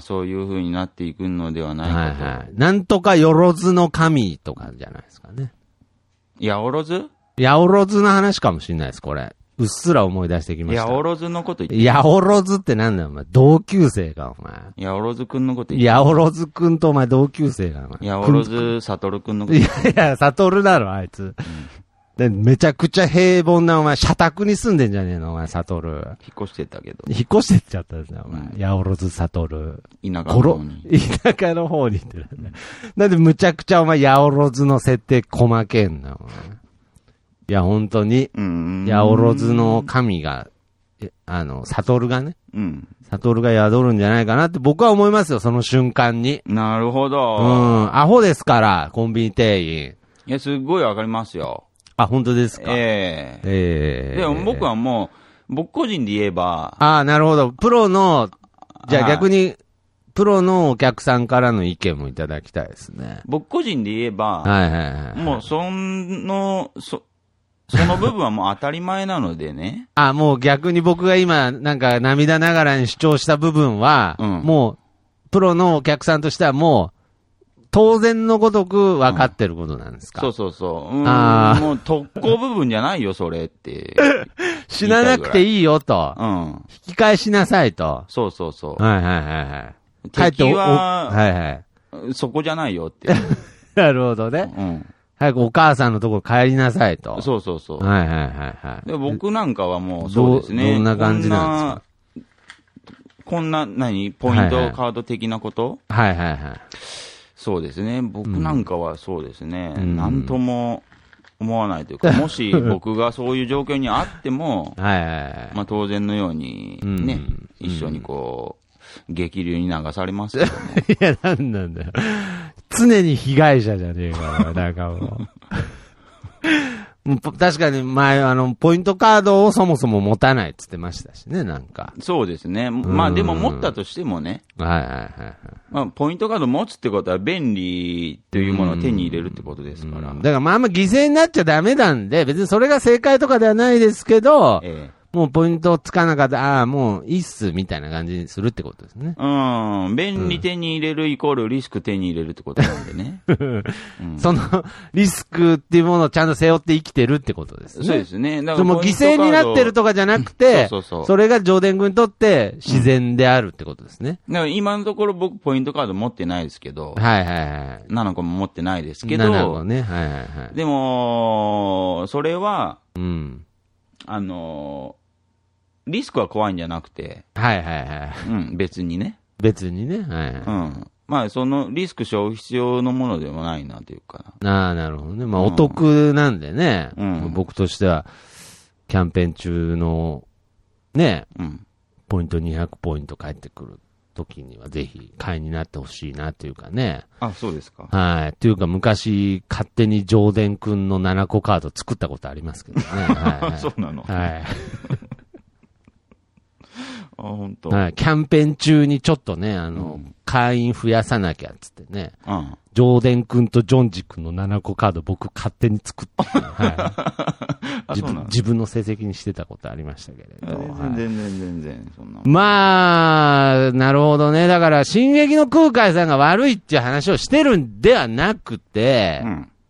S2: そういう風になっていくのではないかと。はいはい。
S1: なんとかよろずの神とかじゃないですかね。
S2: やおろず
S1: やおろずの話かもしれないです、これ。うっすら思い出してきました。
S2: やおろずのこと言って
S1: やおろずってなんだよ、お前。同級生か、お前。
S2: やおろずくんのこと言って
S1: やおろずくんとお前同級生か、お前。
S2: やおろずさとるくんのこと
S1: 言っていや、さとるだろ、あいつ。でめちゃくちゃ平凡な、お前、社宅に住んでんじゃねえの、お前、さとる。
S2: 引っ越してったけど。
S1: 引っ越してっちゃったんですね、お前。やおろずさとる。
S2: 田舎の方に。
S1: 田舎の方にってる、ね。なんでむちゃくちゃお前、やおろずの設定細けんな、お前。いや、本当に、やおろずの神が、サトルがね、サトルが宿るんじゃないかなって僕は思いますよ、その瞬間に。
S2: なるほど。
S1: アホですから、コンビニ店員。
S2: いや、すっごいわかりますよ。
S1: あ、本当ですか。
S2: でも僕はもう、僕個人で言えば。
S1: なるほど。プロの、じゃあ逆に、プロのお客さんからの意見もいただきたいですね。
S2: 僕個人で言えば、もうその部分はもう当たり前なのでね。
S1: もう逆に僕が今、なんか涙ながらに主張した部分は、もう、プロのお客さんとしてはもう、当然のごとく分かってることなんですか、
S2: そう。もう特攻部分じゃないよ、それって。
S1: 死ななくていいよと。引き返しなさいと。
S2: そう。
S1: はい。
S2: 敵は、そこじゃないよって。
S1: なるほどね。早くお母さんのところ帰りなさいと。
S2: そう。
S1: はい。
S2: で僕なんかはもうそうですね。
S1: どんな感じなんです
S2: かこんな、ポイントカード的なこと、
S1: はい。
S2: そうですね。僕なんかはそうですね。なんとも思わないというか、もし僕がそういう状況にあっても、まあ当然のようにね、一緒にこう、激流に流されますけどね。
S1: いや、なんだよ。常に被害者じゃねえか、なんかもう。確かに前、ポイントカードをそもそも持たないって言ってましたしね、なんか。
S2: そうですね。まあでも持ったとしてもね。まあ、ポイントカード持つってことは便利というものを手に入れるってことですから。だ
S1: からまああんま犠牲になっちゃダメなんで、別にそれが正解とかではないですけど、もうポイントつかなかった、もういいっす、みたいな感じにするってことですね。
S2: 便利手に入れるイコールリスク手に入れるってことなんでね。
S1: そのリスクっていうものをちゃんと背負って生きてるってことですね。
S2: そうですね。
S1: だからもう犠牲になってるとかじゃなくて、それが上田君にとって自然であるってことですね。
S2: だから今のところ僕ポイントカード持ってないですけど、7個も持ってないですけど、
S1: 7個ね。
S2: でも、それは、リスクは怖いんじゃなくて。別にね。まあ、そのリスク背負う必要のものでもないなというか。
S1: なるほどね。まあ、お得なんでね。僕としては、キャンペーン中の、ね、ポイント200ポイント返ってくる時には、ぜひ、買いになってほしいなというかね。
S2: そうですか。
S1: というか、昔、勝手に上田くんの7個カード作ったことありますけどね。
S2: そうなの。 本当。
S1: はい。キャンペーン中にちょっとね、会員増やさなきゃっつってね。ジョーデン君とジョンジ君の7個カード僕勝手に作って、はい。自分の成績にしてたことありましたけれど。
S2: 全然、そんな。
S1: まあ、なるほどね。だから、進撃の空海さんが悪いっていう話をしてるんではなくて、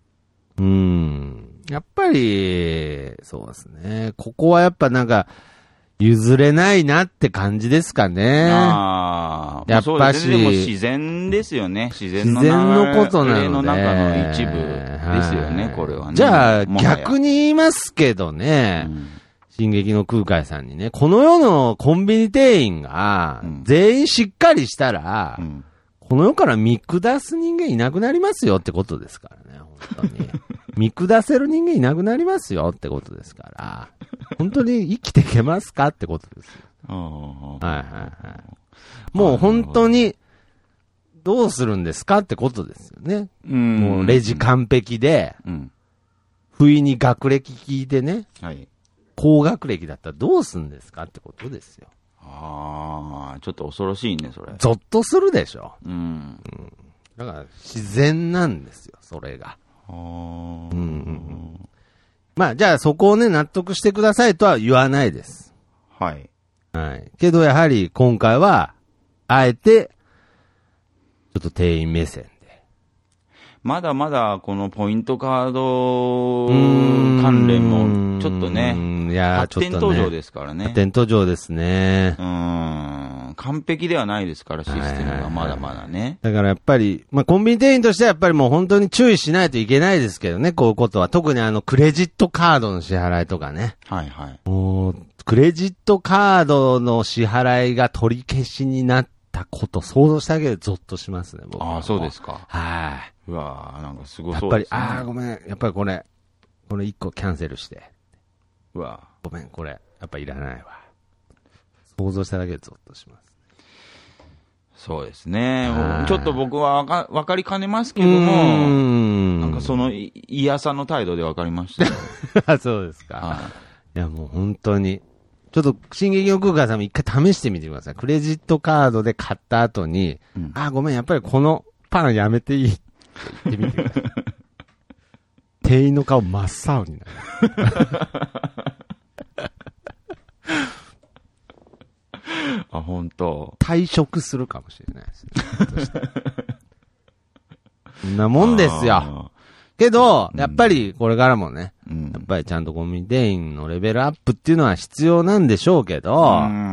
S1: やっぱり、そうですね。ここはやっぱなんか、譲れないなって感じですかね。やっぱし、
S2: でも自然ですよね。自然の
S1: ことなので。
S2: の中の一部ですよね、これはね。
S1: じゃあ、逆に言いますけどね、進撃の空海さんにね、この世のコンビニ店員が、全員しっかりしたら、この世から見下す人間いなくなりますよってことですからね、本当に。見下せる人間いなくなりますよってことですから、本当に生きていけますかってことですよ。もう本当に、どうするんですかってことですよね。もうレジ完璧で、不意に学歴聞いてね、高学歴だったらどうするんですかってことですよ。
S2: ちょっと恐ろしいね、それ。
S1: ゾッとするでしょ。だから自然なんですよ、それが。まあ、じゃあそこをね、納得してくださいとは言わないです。
S2: はい。
S1: はい。けどやはり今回は、あえて、ちょっと店員目線で。
S2: まだまだこのポイントカード関連もちょっとね、発展途上ですからね。
S1: 発展途上ですね。
S2: 完璧ではないですから、システムがまだまだね。
S1: だからやっぱり、まあコンビニ店員としてはやっぱりもう本当に注意しないといけないですけどね、こういうことは。特にクレジットカードの支払いとかね。
S2: はいはい。
S1: もう、クレジットカードの支払いが取り消しになったこと想像しただけでゾッとしますね、僕は。
S2: そうですか。
S1: はい。
S2: うわなんかすごそうですね。
S1: やっぱり、ごめん。やっぱりこれ1個キャンセルして。ごめん、これ、やっぱいらないわ。想像しただけでゾッとします。
S2: そうですね。ちょっと僕はわかりかねますけども、なんかその嫌さの態度でわかりましたよ。
S1: そうですか。いやもう本当に。ちょっと、進撃の空海さんも一回試してみてください。クレジットカードで買った後に、ごめん、やっぱりこのパンやめていいって言ってみてください。店員の顔真っ青になる。
S2: 本当。
S1: 退職するかもしれないですね。そんなもんですよ。けど、やっぱりこれからもね、やっぱりちゃんとコンビニ店員のレベルアップっていうのは必要なんでしょうけど、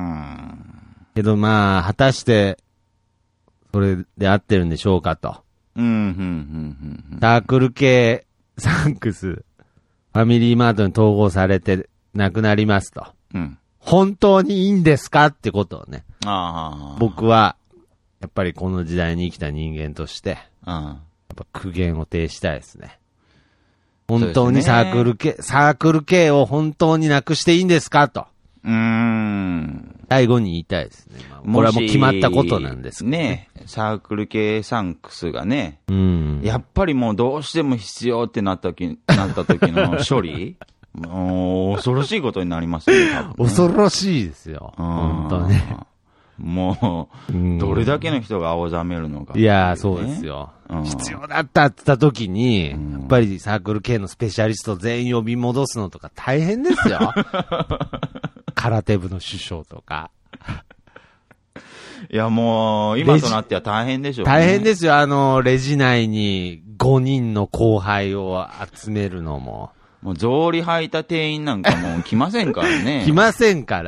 S1: まあ、果たして、それで合ってるんでしょうかと。サークル系サンクス、ファミリーマートに統合されてなくなりますと。本当にいいんですかってことをね。僕は、やっぱりこの時代に生きた人間として、やっぱ苦言を呈したいですね。本当にサークル系を本当になくしていいんですかと。最後に言いたいですね。これはもう決まったことなんですけどね。
S2: サークル系サンクスがね、やっぱりもうどうしても必要ってなった時の処理もう恐ろしいことになりますね、多分ね。
S1: 恐ろしいですよ。本当ね。
S2: もう、どれだけの人が青ざめるのか、ね。
S1: いや、そうですよ。必要だったって言った時に、やっぱりサークル系のスペシャリスト全員呼び戻すのとか大変ですよ。空手部の首相とか。
S2: いや、もう、今となっては大変でしょうね。
S1: 大変ですよ。レジ内に5人の後輩を集めるのも。
S2: もう、草履履いた店員なんかもう来ませんからね。
S1: 来ませんから、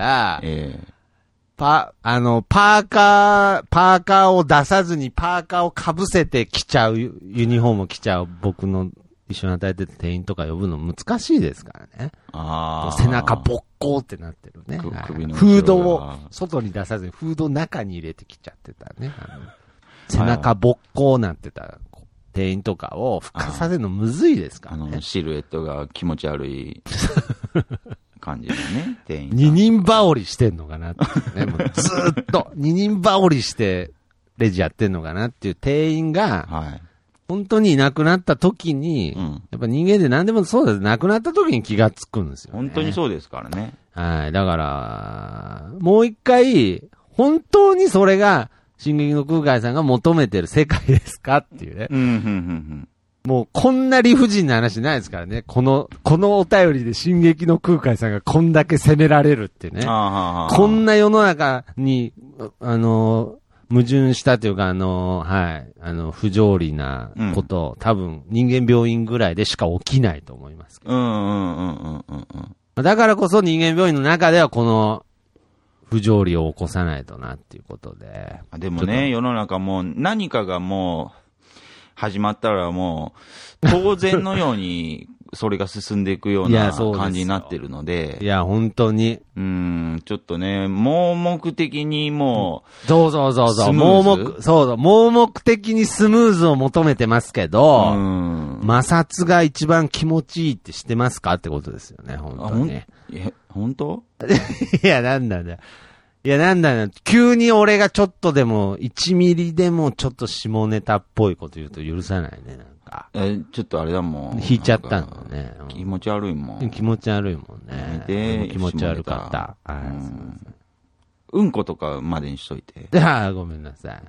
S1: パーカーを出さずにパーカーを被せて着ちゃう、ユニフォーム着ちゃう僕の一緒に働いてた店員とか呼ぶの難しいですからね。背中ぼっこーってなってるね。フードを外に出さずにフード中に入れてきちゃってたね。背中ぼっこーなってた店員とかを復活させるのむずいですからね。
S2: シルエットが気持ち悪い。感じだね、店員。
S1: 二人羽織してんのかなってね。もうずーっと二人羽織してレジやってんのかなっていう店員が、本当にいなくなった時に、やっぱ人間で何でもそうです。亡くなった時に気がつくんですよね。
S2: 本当にそうですからね。
S1: はい。だから、もう一回、本当にそれが、進撃の空海さんが求めてる世界ですかっていうね。もうこんな理不尽な話ないですからね。このお便りで進撃の空海さんがこんだけ責められるっていうね。こんな世の中に、矛盾したというか、はい、不条理なことを、多分人間病院ぐらいでしか起きないと思いますけど。だからこそ人間病院の中ではこの、不条理を起こさないとなっていうことで。
S2: でもね、世の中もう何かがもう始まったらもう当然のようにそれが進んでいくような感じになってるので。
S1: いや、本当に。
S2: ちょっとね、盲目的にもう。
S1: そう。盲目的にスムーズを求めてますけど、摩擦が一番気持ちいいって知ってますかってことですよね、本当に。
S2: 本当
S1: いや、なんだね。急に俺がちょっとでも、1ミリでもちょっと下ネタっぽいこと言うと許さないね、なんか。
S2: ちょっとあれだもん。
S1: 引いちゃったんだね。
S2: 気持ち悪いもん。
S1: 気持ち悪いもんね。気持ち悪かった。
S2: うんことかまでにしといて。
S1: ごめんなさい。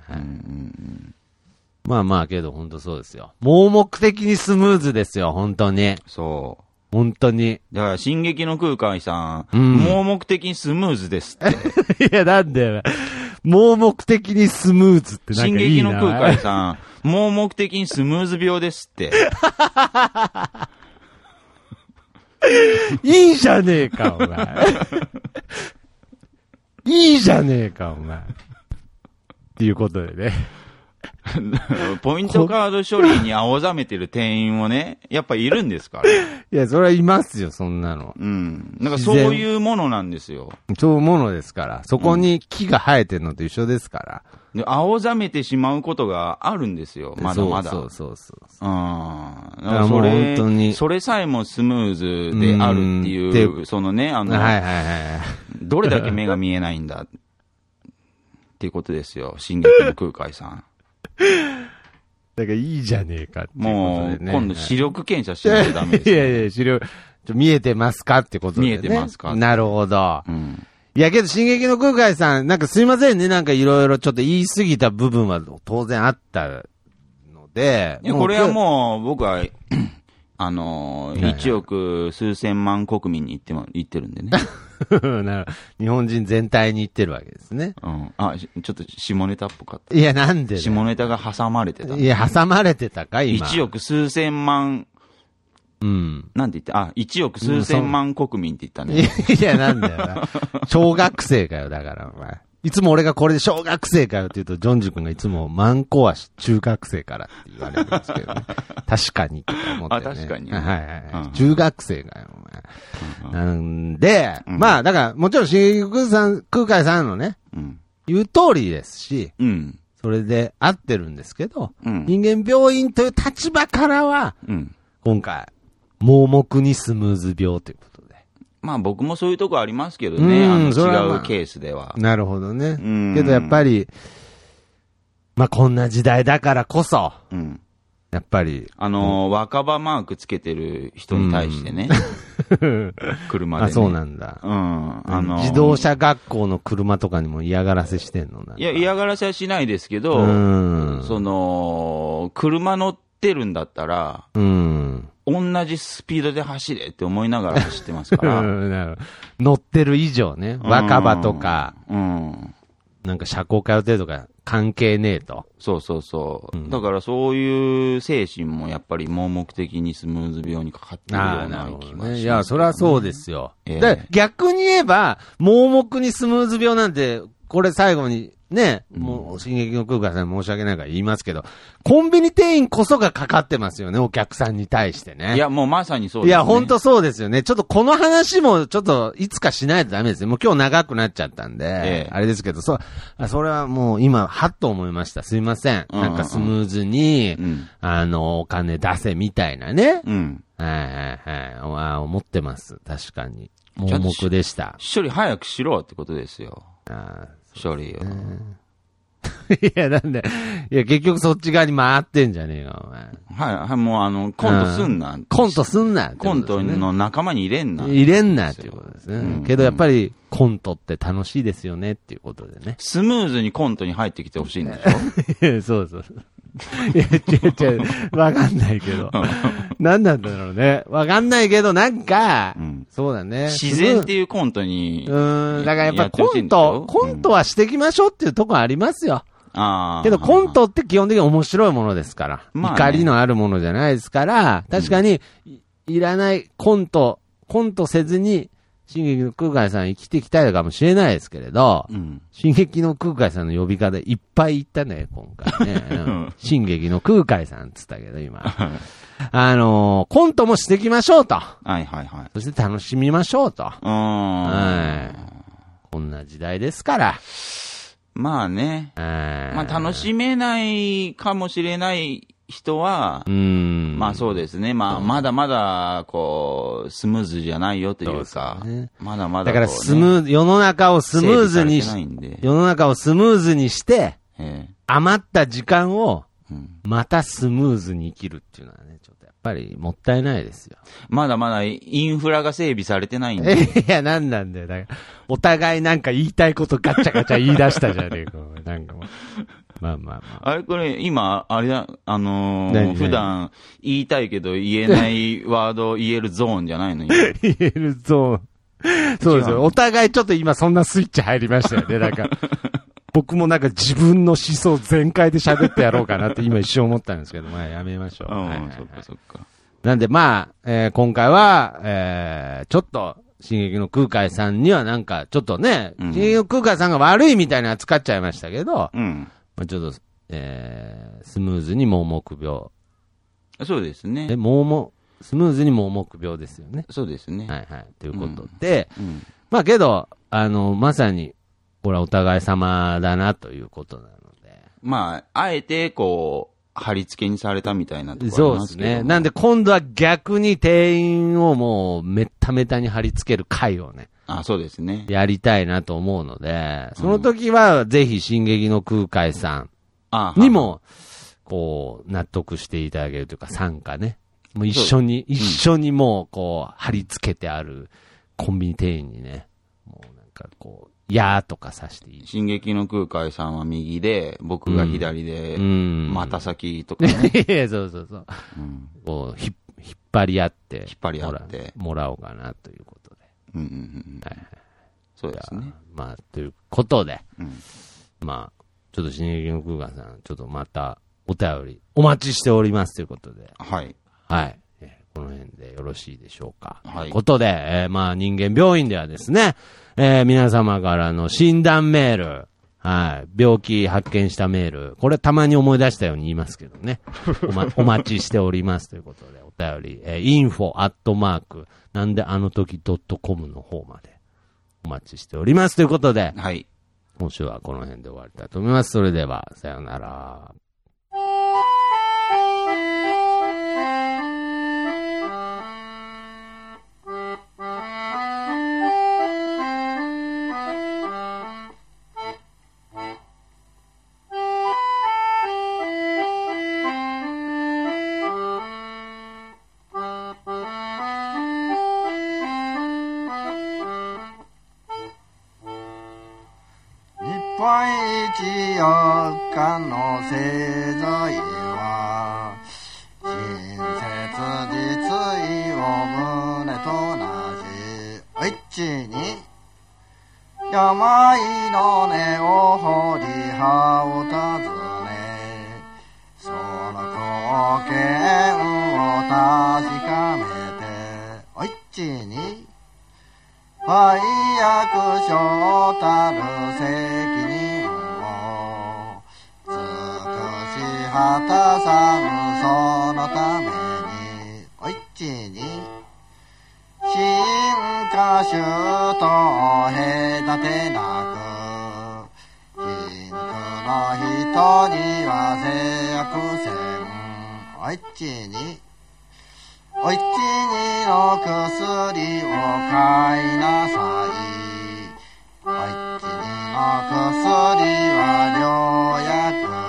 S1: まあけど本当そうですよ。盲目的にスムーズですよ、本当に。
S2: そう。
S1: 本当に。
S2: だから、進撃の空海さん、盲目的にスムーズですっ
S1: て。いや、なんだよ。盲目的にスムーズってなんかいいな。
S2: 進撃の空海さん、盲目的にスムーズ病ですって。
S1: いいじゃねえか、お前。いいじゃねえか、お前。っていうことでね。
S2: ポイントカード処理に青ざめてる店員もね、やっぱいるんですから。い
S1: や、それはいますよ、そんなの。
S2: なんかそういうものなんですよ。
S1: そういうものですから。そこに木が生えてるのと一緒ですから。
S2: で、青ざめてしまうことがあるんですよ、まだまだ。
S1: そう。
S2: だからそれ、本当にそれさえもスムーズであるっていう、そのね、どれだけ目が見えないんだっていうことですよ、進撃の空海さん。
S1: だからいいじゃねえかっていうことでね。
S2: もう、今度視力検査しないとダメですよ。
S1: いや、視力、見えてますかってことでね。
S2: 見えてますか。
S1: なるほど。いやけど、進撃の空海さん、なんかすいませんね、なんかいろいろちょっと言い過ぎた部分は当然あったので。
S2: いや、これはもう、僕は、1億数千万国民に言ってるんでね。
S1: 日本人全体に言ってるわけですね。
S2: ちょっと下ネタっぽかった。
S1: いや、なんで
S2: 下ネタが挟まれてた。
S1: いや、挟まれてたか、今。
S2: 1億数千万、なんて言って、1億数千万国民って言ったね。
S1: いや、なんだよな。小学生かよ、だから、お前。いつも俺がこれで小学生かよって言うと、ジョンジュ君がいつもマンコは中学生からって言われるんですけどね。確かにとか思ってね。
S2: 確かに。
S1: 中学生かよ、お前。なんで、まあ、だから、もちろん、進撃空海さんのね、言う通りですし、それで合ってるんですけど、人間病院という立場からは、今回、盲目にスムーズ病ということで。
S2: まあ僕もそういうとこありますけどね、違うケースでは。
S1: なるほどね。けどやっぱり、まあこんな時代だからこそ、やっぱり。
S2: 若葉マークつけてる人に対してね。車でね。
S1: そうなんだ。自動車学校の車とかにも嫌がらせしてんの？
S2: いや、嫌がらせはしないですけど、車乗ってるんだったら、同じスピードで走れって思いながら走ってますから。
S1: 乗ってる以上ね。若葉とか、なんか車高通ってるとか関係ねえと。
S2: そう。だからそういう精神もやっぱり盲目的にスムーズ病にかかってるような気がします、ね。
S1: いや、それはそうですよ。逆に言えば、盲目にスムーズ病なんて、これ最後に、ね、もう、進撃の空海さん申し訳ないから言いますけど、コンビニ店員こそがかかってますよね、お客さんに対してね。
S2: いや、もうまさにそうですね。
S1: いや、ほんとそうですよね。ちょっとこの話も、ちょっと、いつかしないとダメですね。もう今日長くなっちゃったんで、あれですけど、それはもう今、はっと思いました。すいません。なんかスムーズに、お金出せみたいなね。思ってます。確かに。盲目でした。
S2: 処理早くしろってことですよ。処理を。
S1: いや、なんで、いや、結局そっち側に回ってんじゃねえか、お前。
S2: はい、もうコントすんな。
S1: コントすんな、
S2: コントの仲間に入れんな。
S1: 入れんなっていうことですね。けどやっぱり、コントって楽しいですよねっていうことでね。
S2: スムーズにコントに入ってきてほしいんでしょ
S1: そうそう。いや、違う、わかんないけど。何なんだろうね。わかんないけど、なんか、そうだね。
S2: 自然っていうコントに。
S1: だからやっぱコントはしていきましょうっていうところありますよ。けどコントって基本的に面白いものですから。怒りのあるものじゃないですから、確かに、いらないコントせずに、進撃の空海さん生きていきたいかもしれないですけれど、進撃の空海さんの呼び方いっぱい言ったね、今回ね。進撃の空海さんって言ったけど、今。コントもしていきましょうと。
S2: はいはいはい。
S1: そして楽しみましょうと。こんな時代ですから。
S2: まあね。まあ楽しめないかもしれない人は、まあそうですね。まあまだまだ、こう、スムーズじゃないよというか、まだまだ、
S1: だから世の中をスムーズにして、余った時間を、またスムーズに生きるっていうのはね、ちょっとやっぱりもったいないですよ。
S2: まだまだインフラが整備されてないんで。
S1: いや、なんなんだよ。だからお互いなんか言いたいことガチャガチャ言い出したじゃねえか。なんかもう。まあまあまあ。
S2: あれこれ、今、あれだ、普段言いたいけど言えないワード言えるゾーンじゃないの
S1: 言えるゾーン。そうですよ。お互いちょっと今そんなスイッチ入りましたよね。なんか。僕もなんか自分の思想全開で喋ってやろうかなって今一瞬思ったんですけど、まあやめましょう。
S2: そっかそっか。
S1: なんでまあ、今回は、ちょっと、進撃の空海さんにはなんか、ちょっとね、進撃の空海さんが悪いみたいな扱っちゃいましたけど、まあちょっと、スムーズに盲目病。
S2: そうですね。
S1: スムーズに盲目病ですよね。
S2: そうですね。
S1: はいはい。ということで、まあけど、まさに、これはお互い様だなということなので。
S2: まあ、あえて、こう、貼り付けにされたみたいなところ
S1: そうですね。なんで今度は逆に店員をもうめっためたに貼り付ける回をね。
S2: そうですね。
S1: やりたいなと思うので、その時はぜひ進撃の空海さんにも、こう、納得していただけるというか参加ね。もう一緒にもう、こう、貼り付けてあるコンビニ店員にね、もうなんかこう、やーとかさしていい。
S2: 進撃の空海さんは右で、僕が左で、股先とかね。
S1: いや、そうそうそう。こう引っ張り合って、もらおうかなということで。
S2: そうですね。
S1: まあ、ということで、まあ、ちょっと進撃の空海さん、ちょっとまたお便りお待ちしておりますということで。
S2: はい。
S1: はい。この辺でよろしいでしょうか。
S2: はい。という
S1: ことで、まあ人間病院ではですね、皆様からの診断メール、はい、病気発見したメール、これたまに思い出したように言いますけどね、お待ちしておりますということで、お便り、info@ なんであの時.com の方までお待ちしておりますということで、
S2: はい。
S1: 今週はこの辺で終わりたいと思います。それでは、さようなら。
S3: 日本一4日の製材は親切実意を胸となしお一に病の根を掘り葉を尋ねその貢献を確かめてお一に売約所たる責任を尽くし果たさぬそのためにお一に新歌手と隔てなく貧苦の人には制約せんお一にお一にの薬を買いなさい。お一にの薬は良薬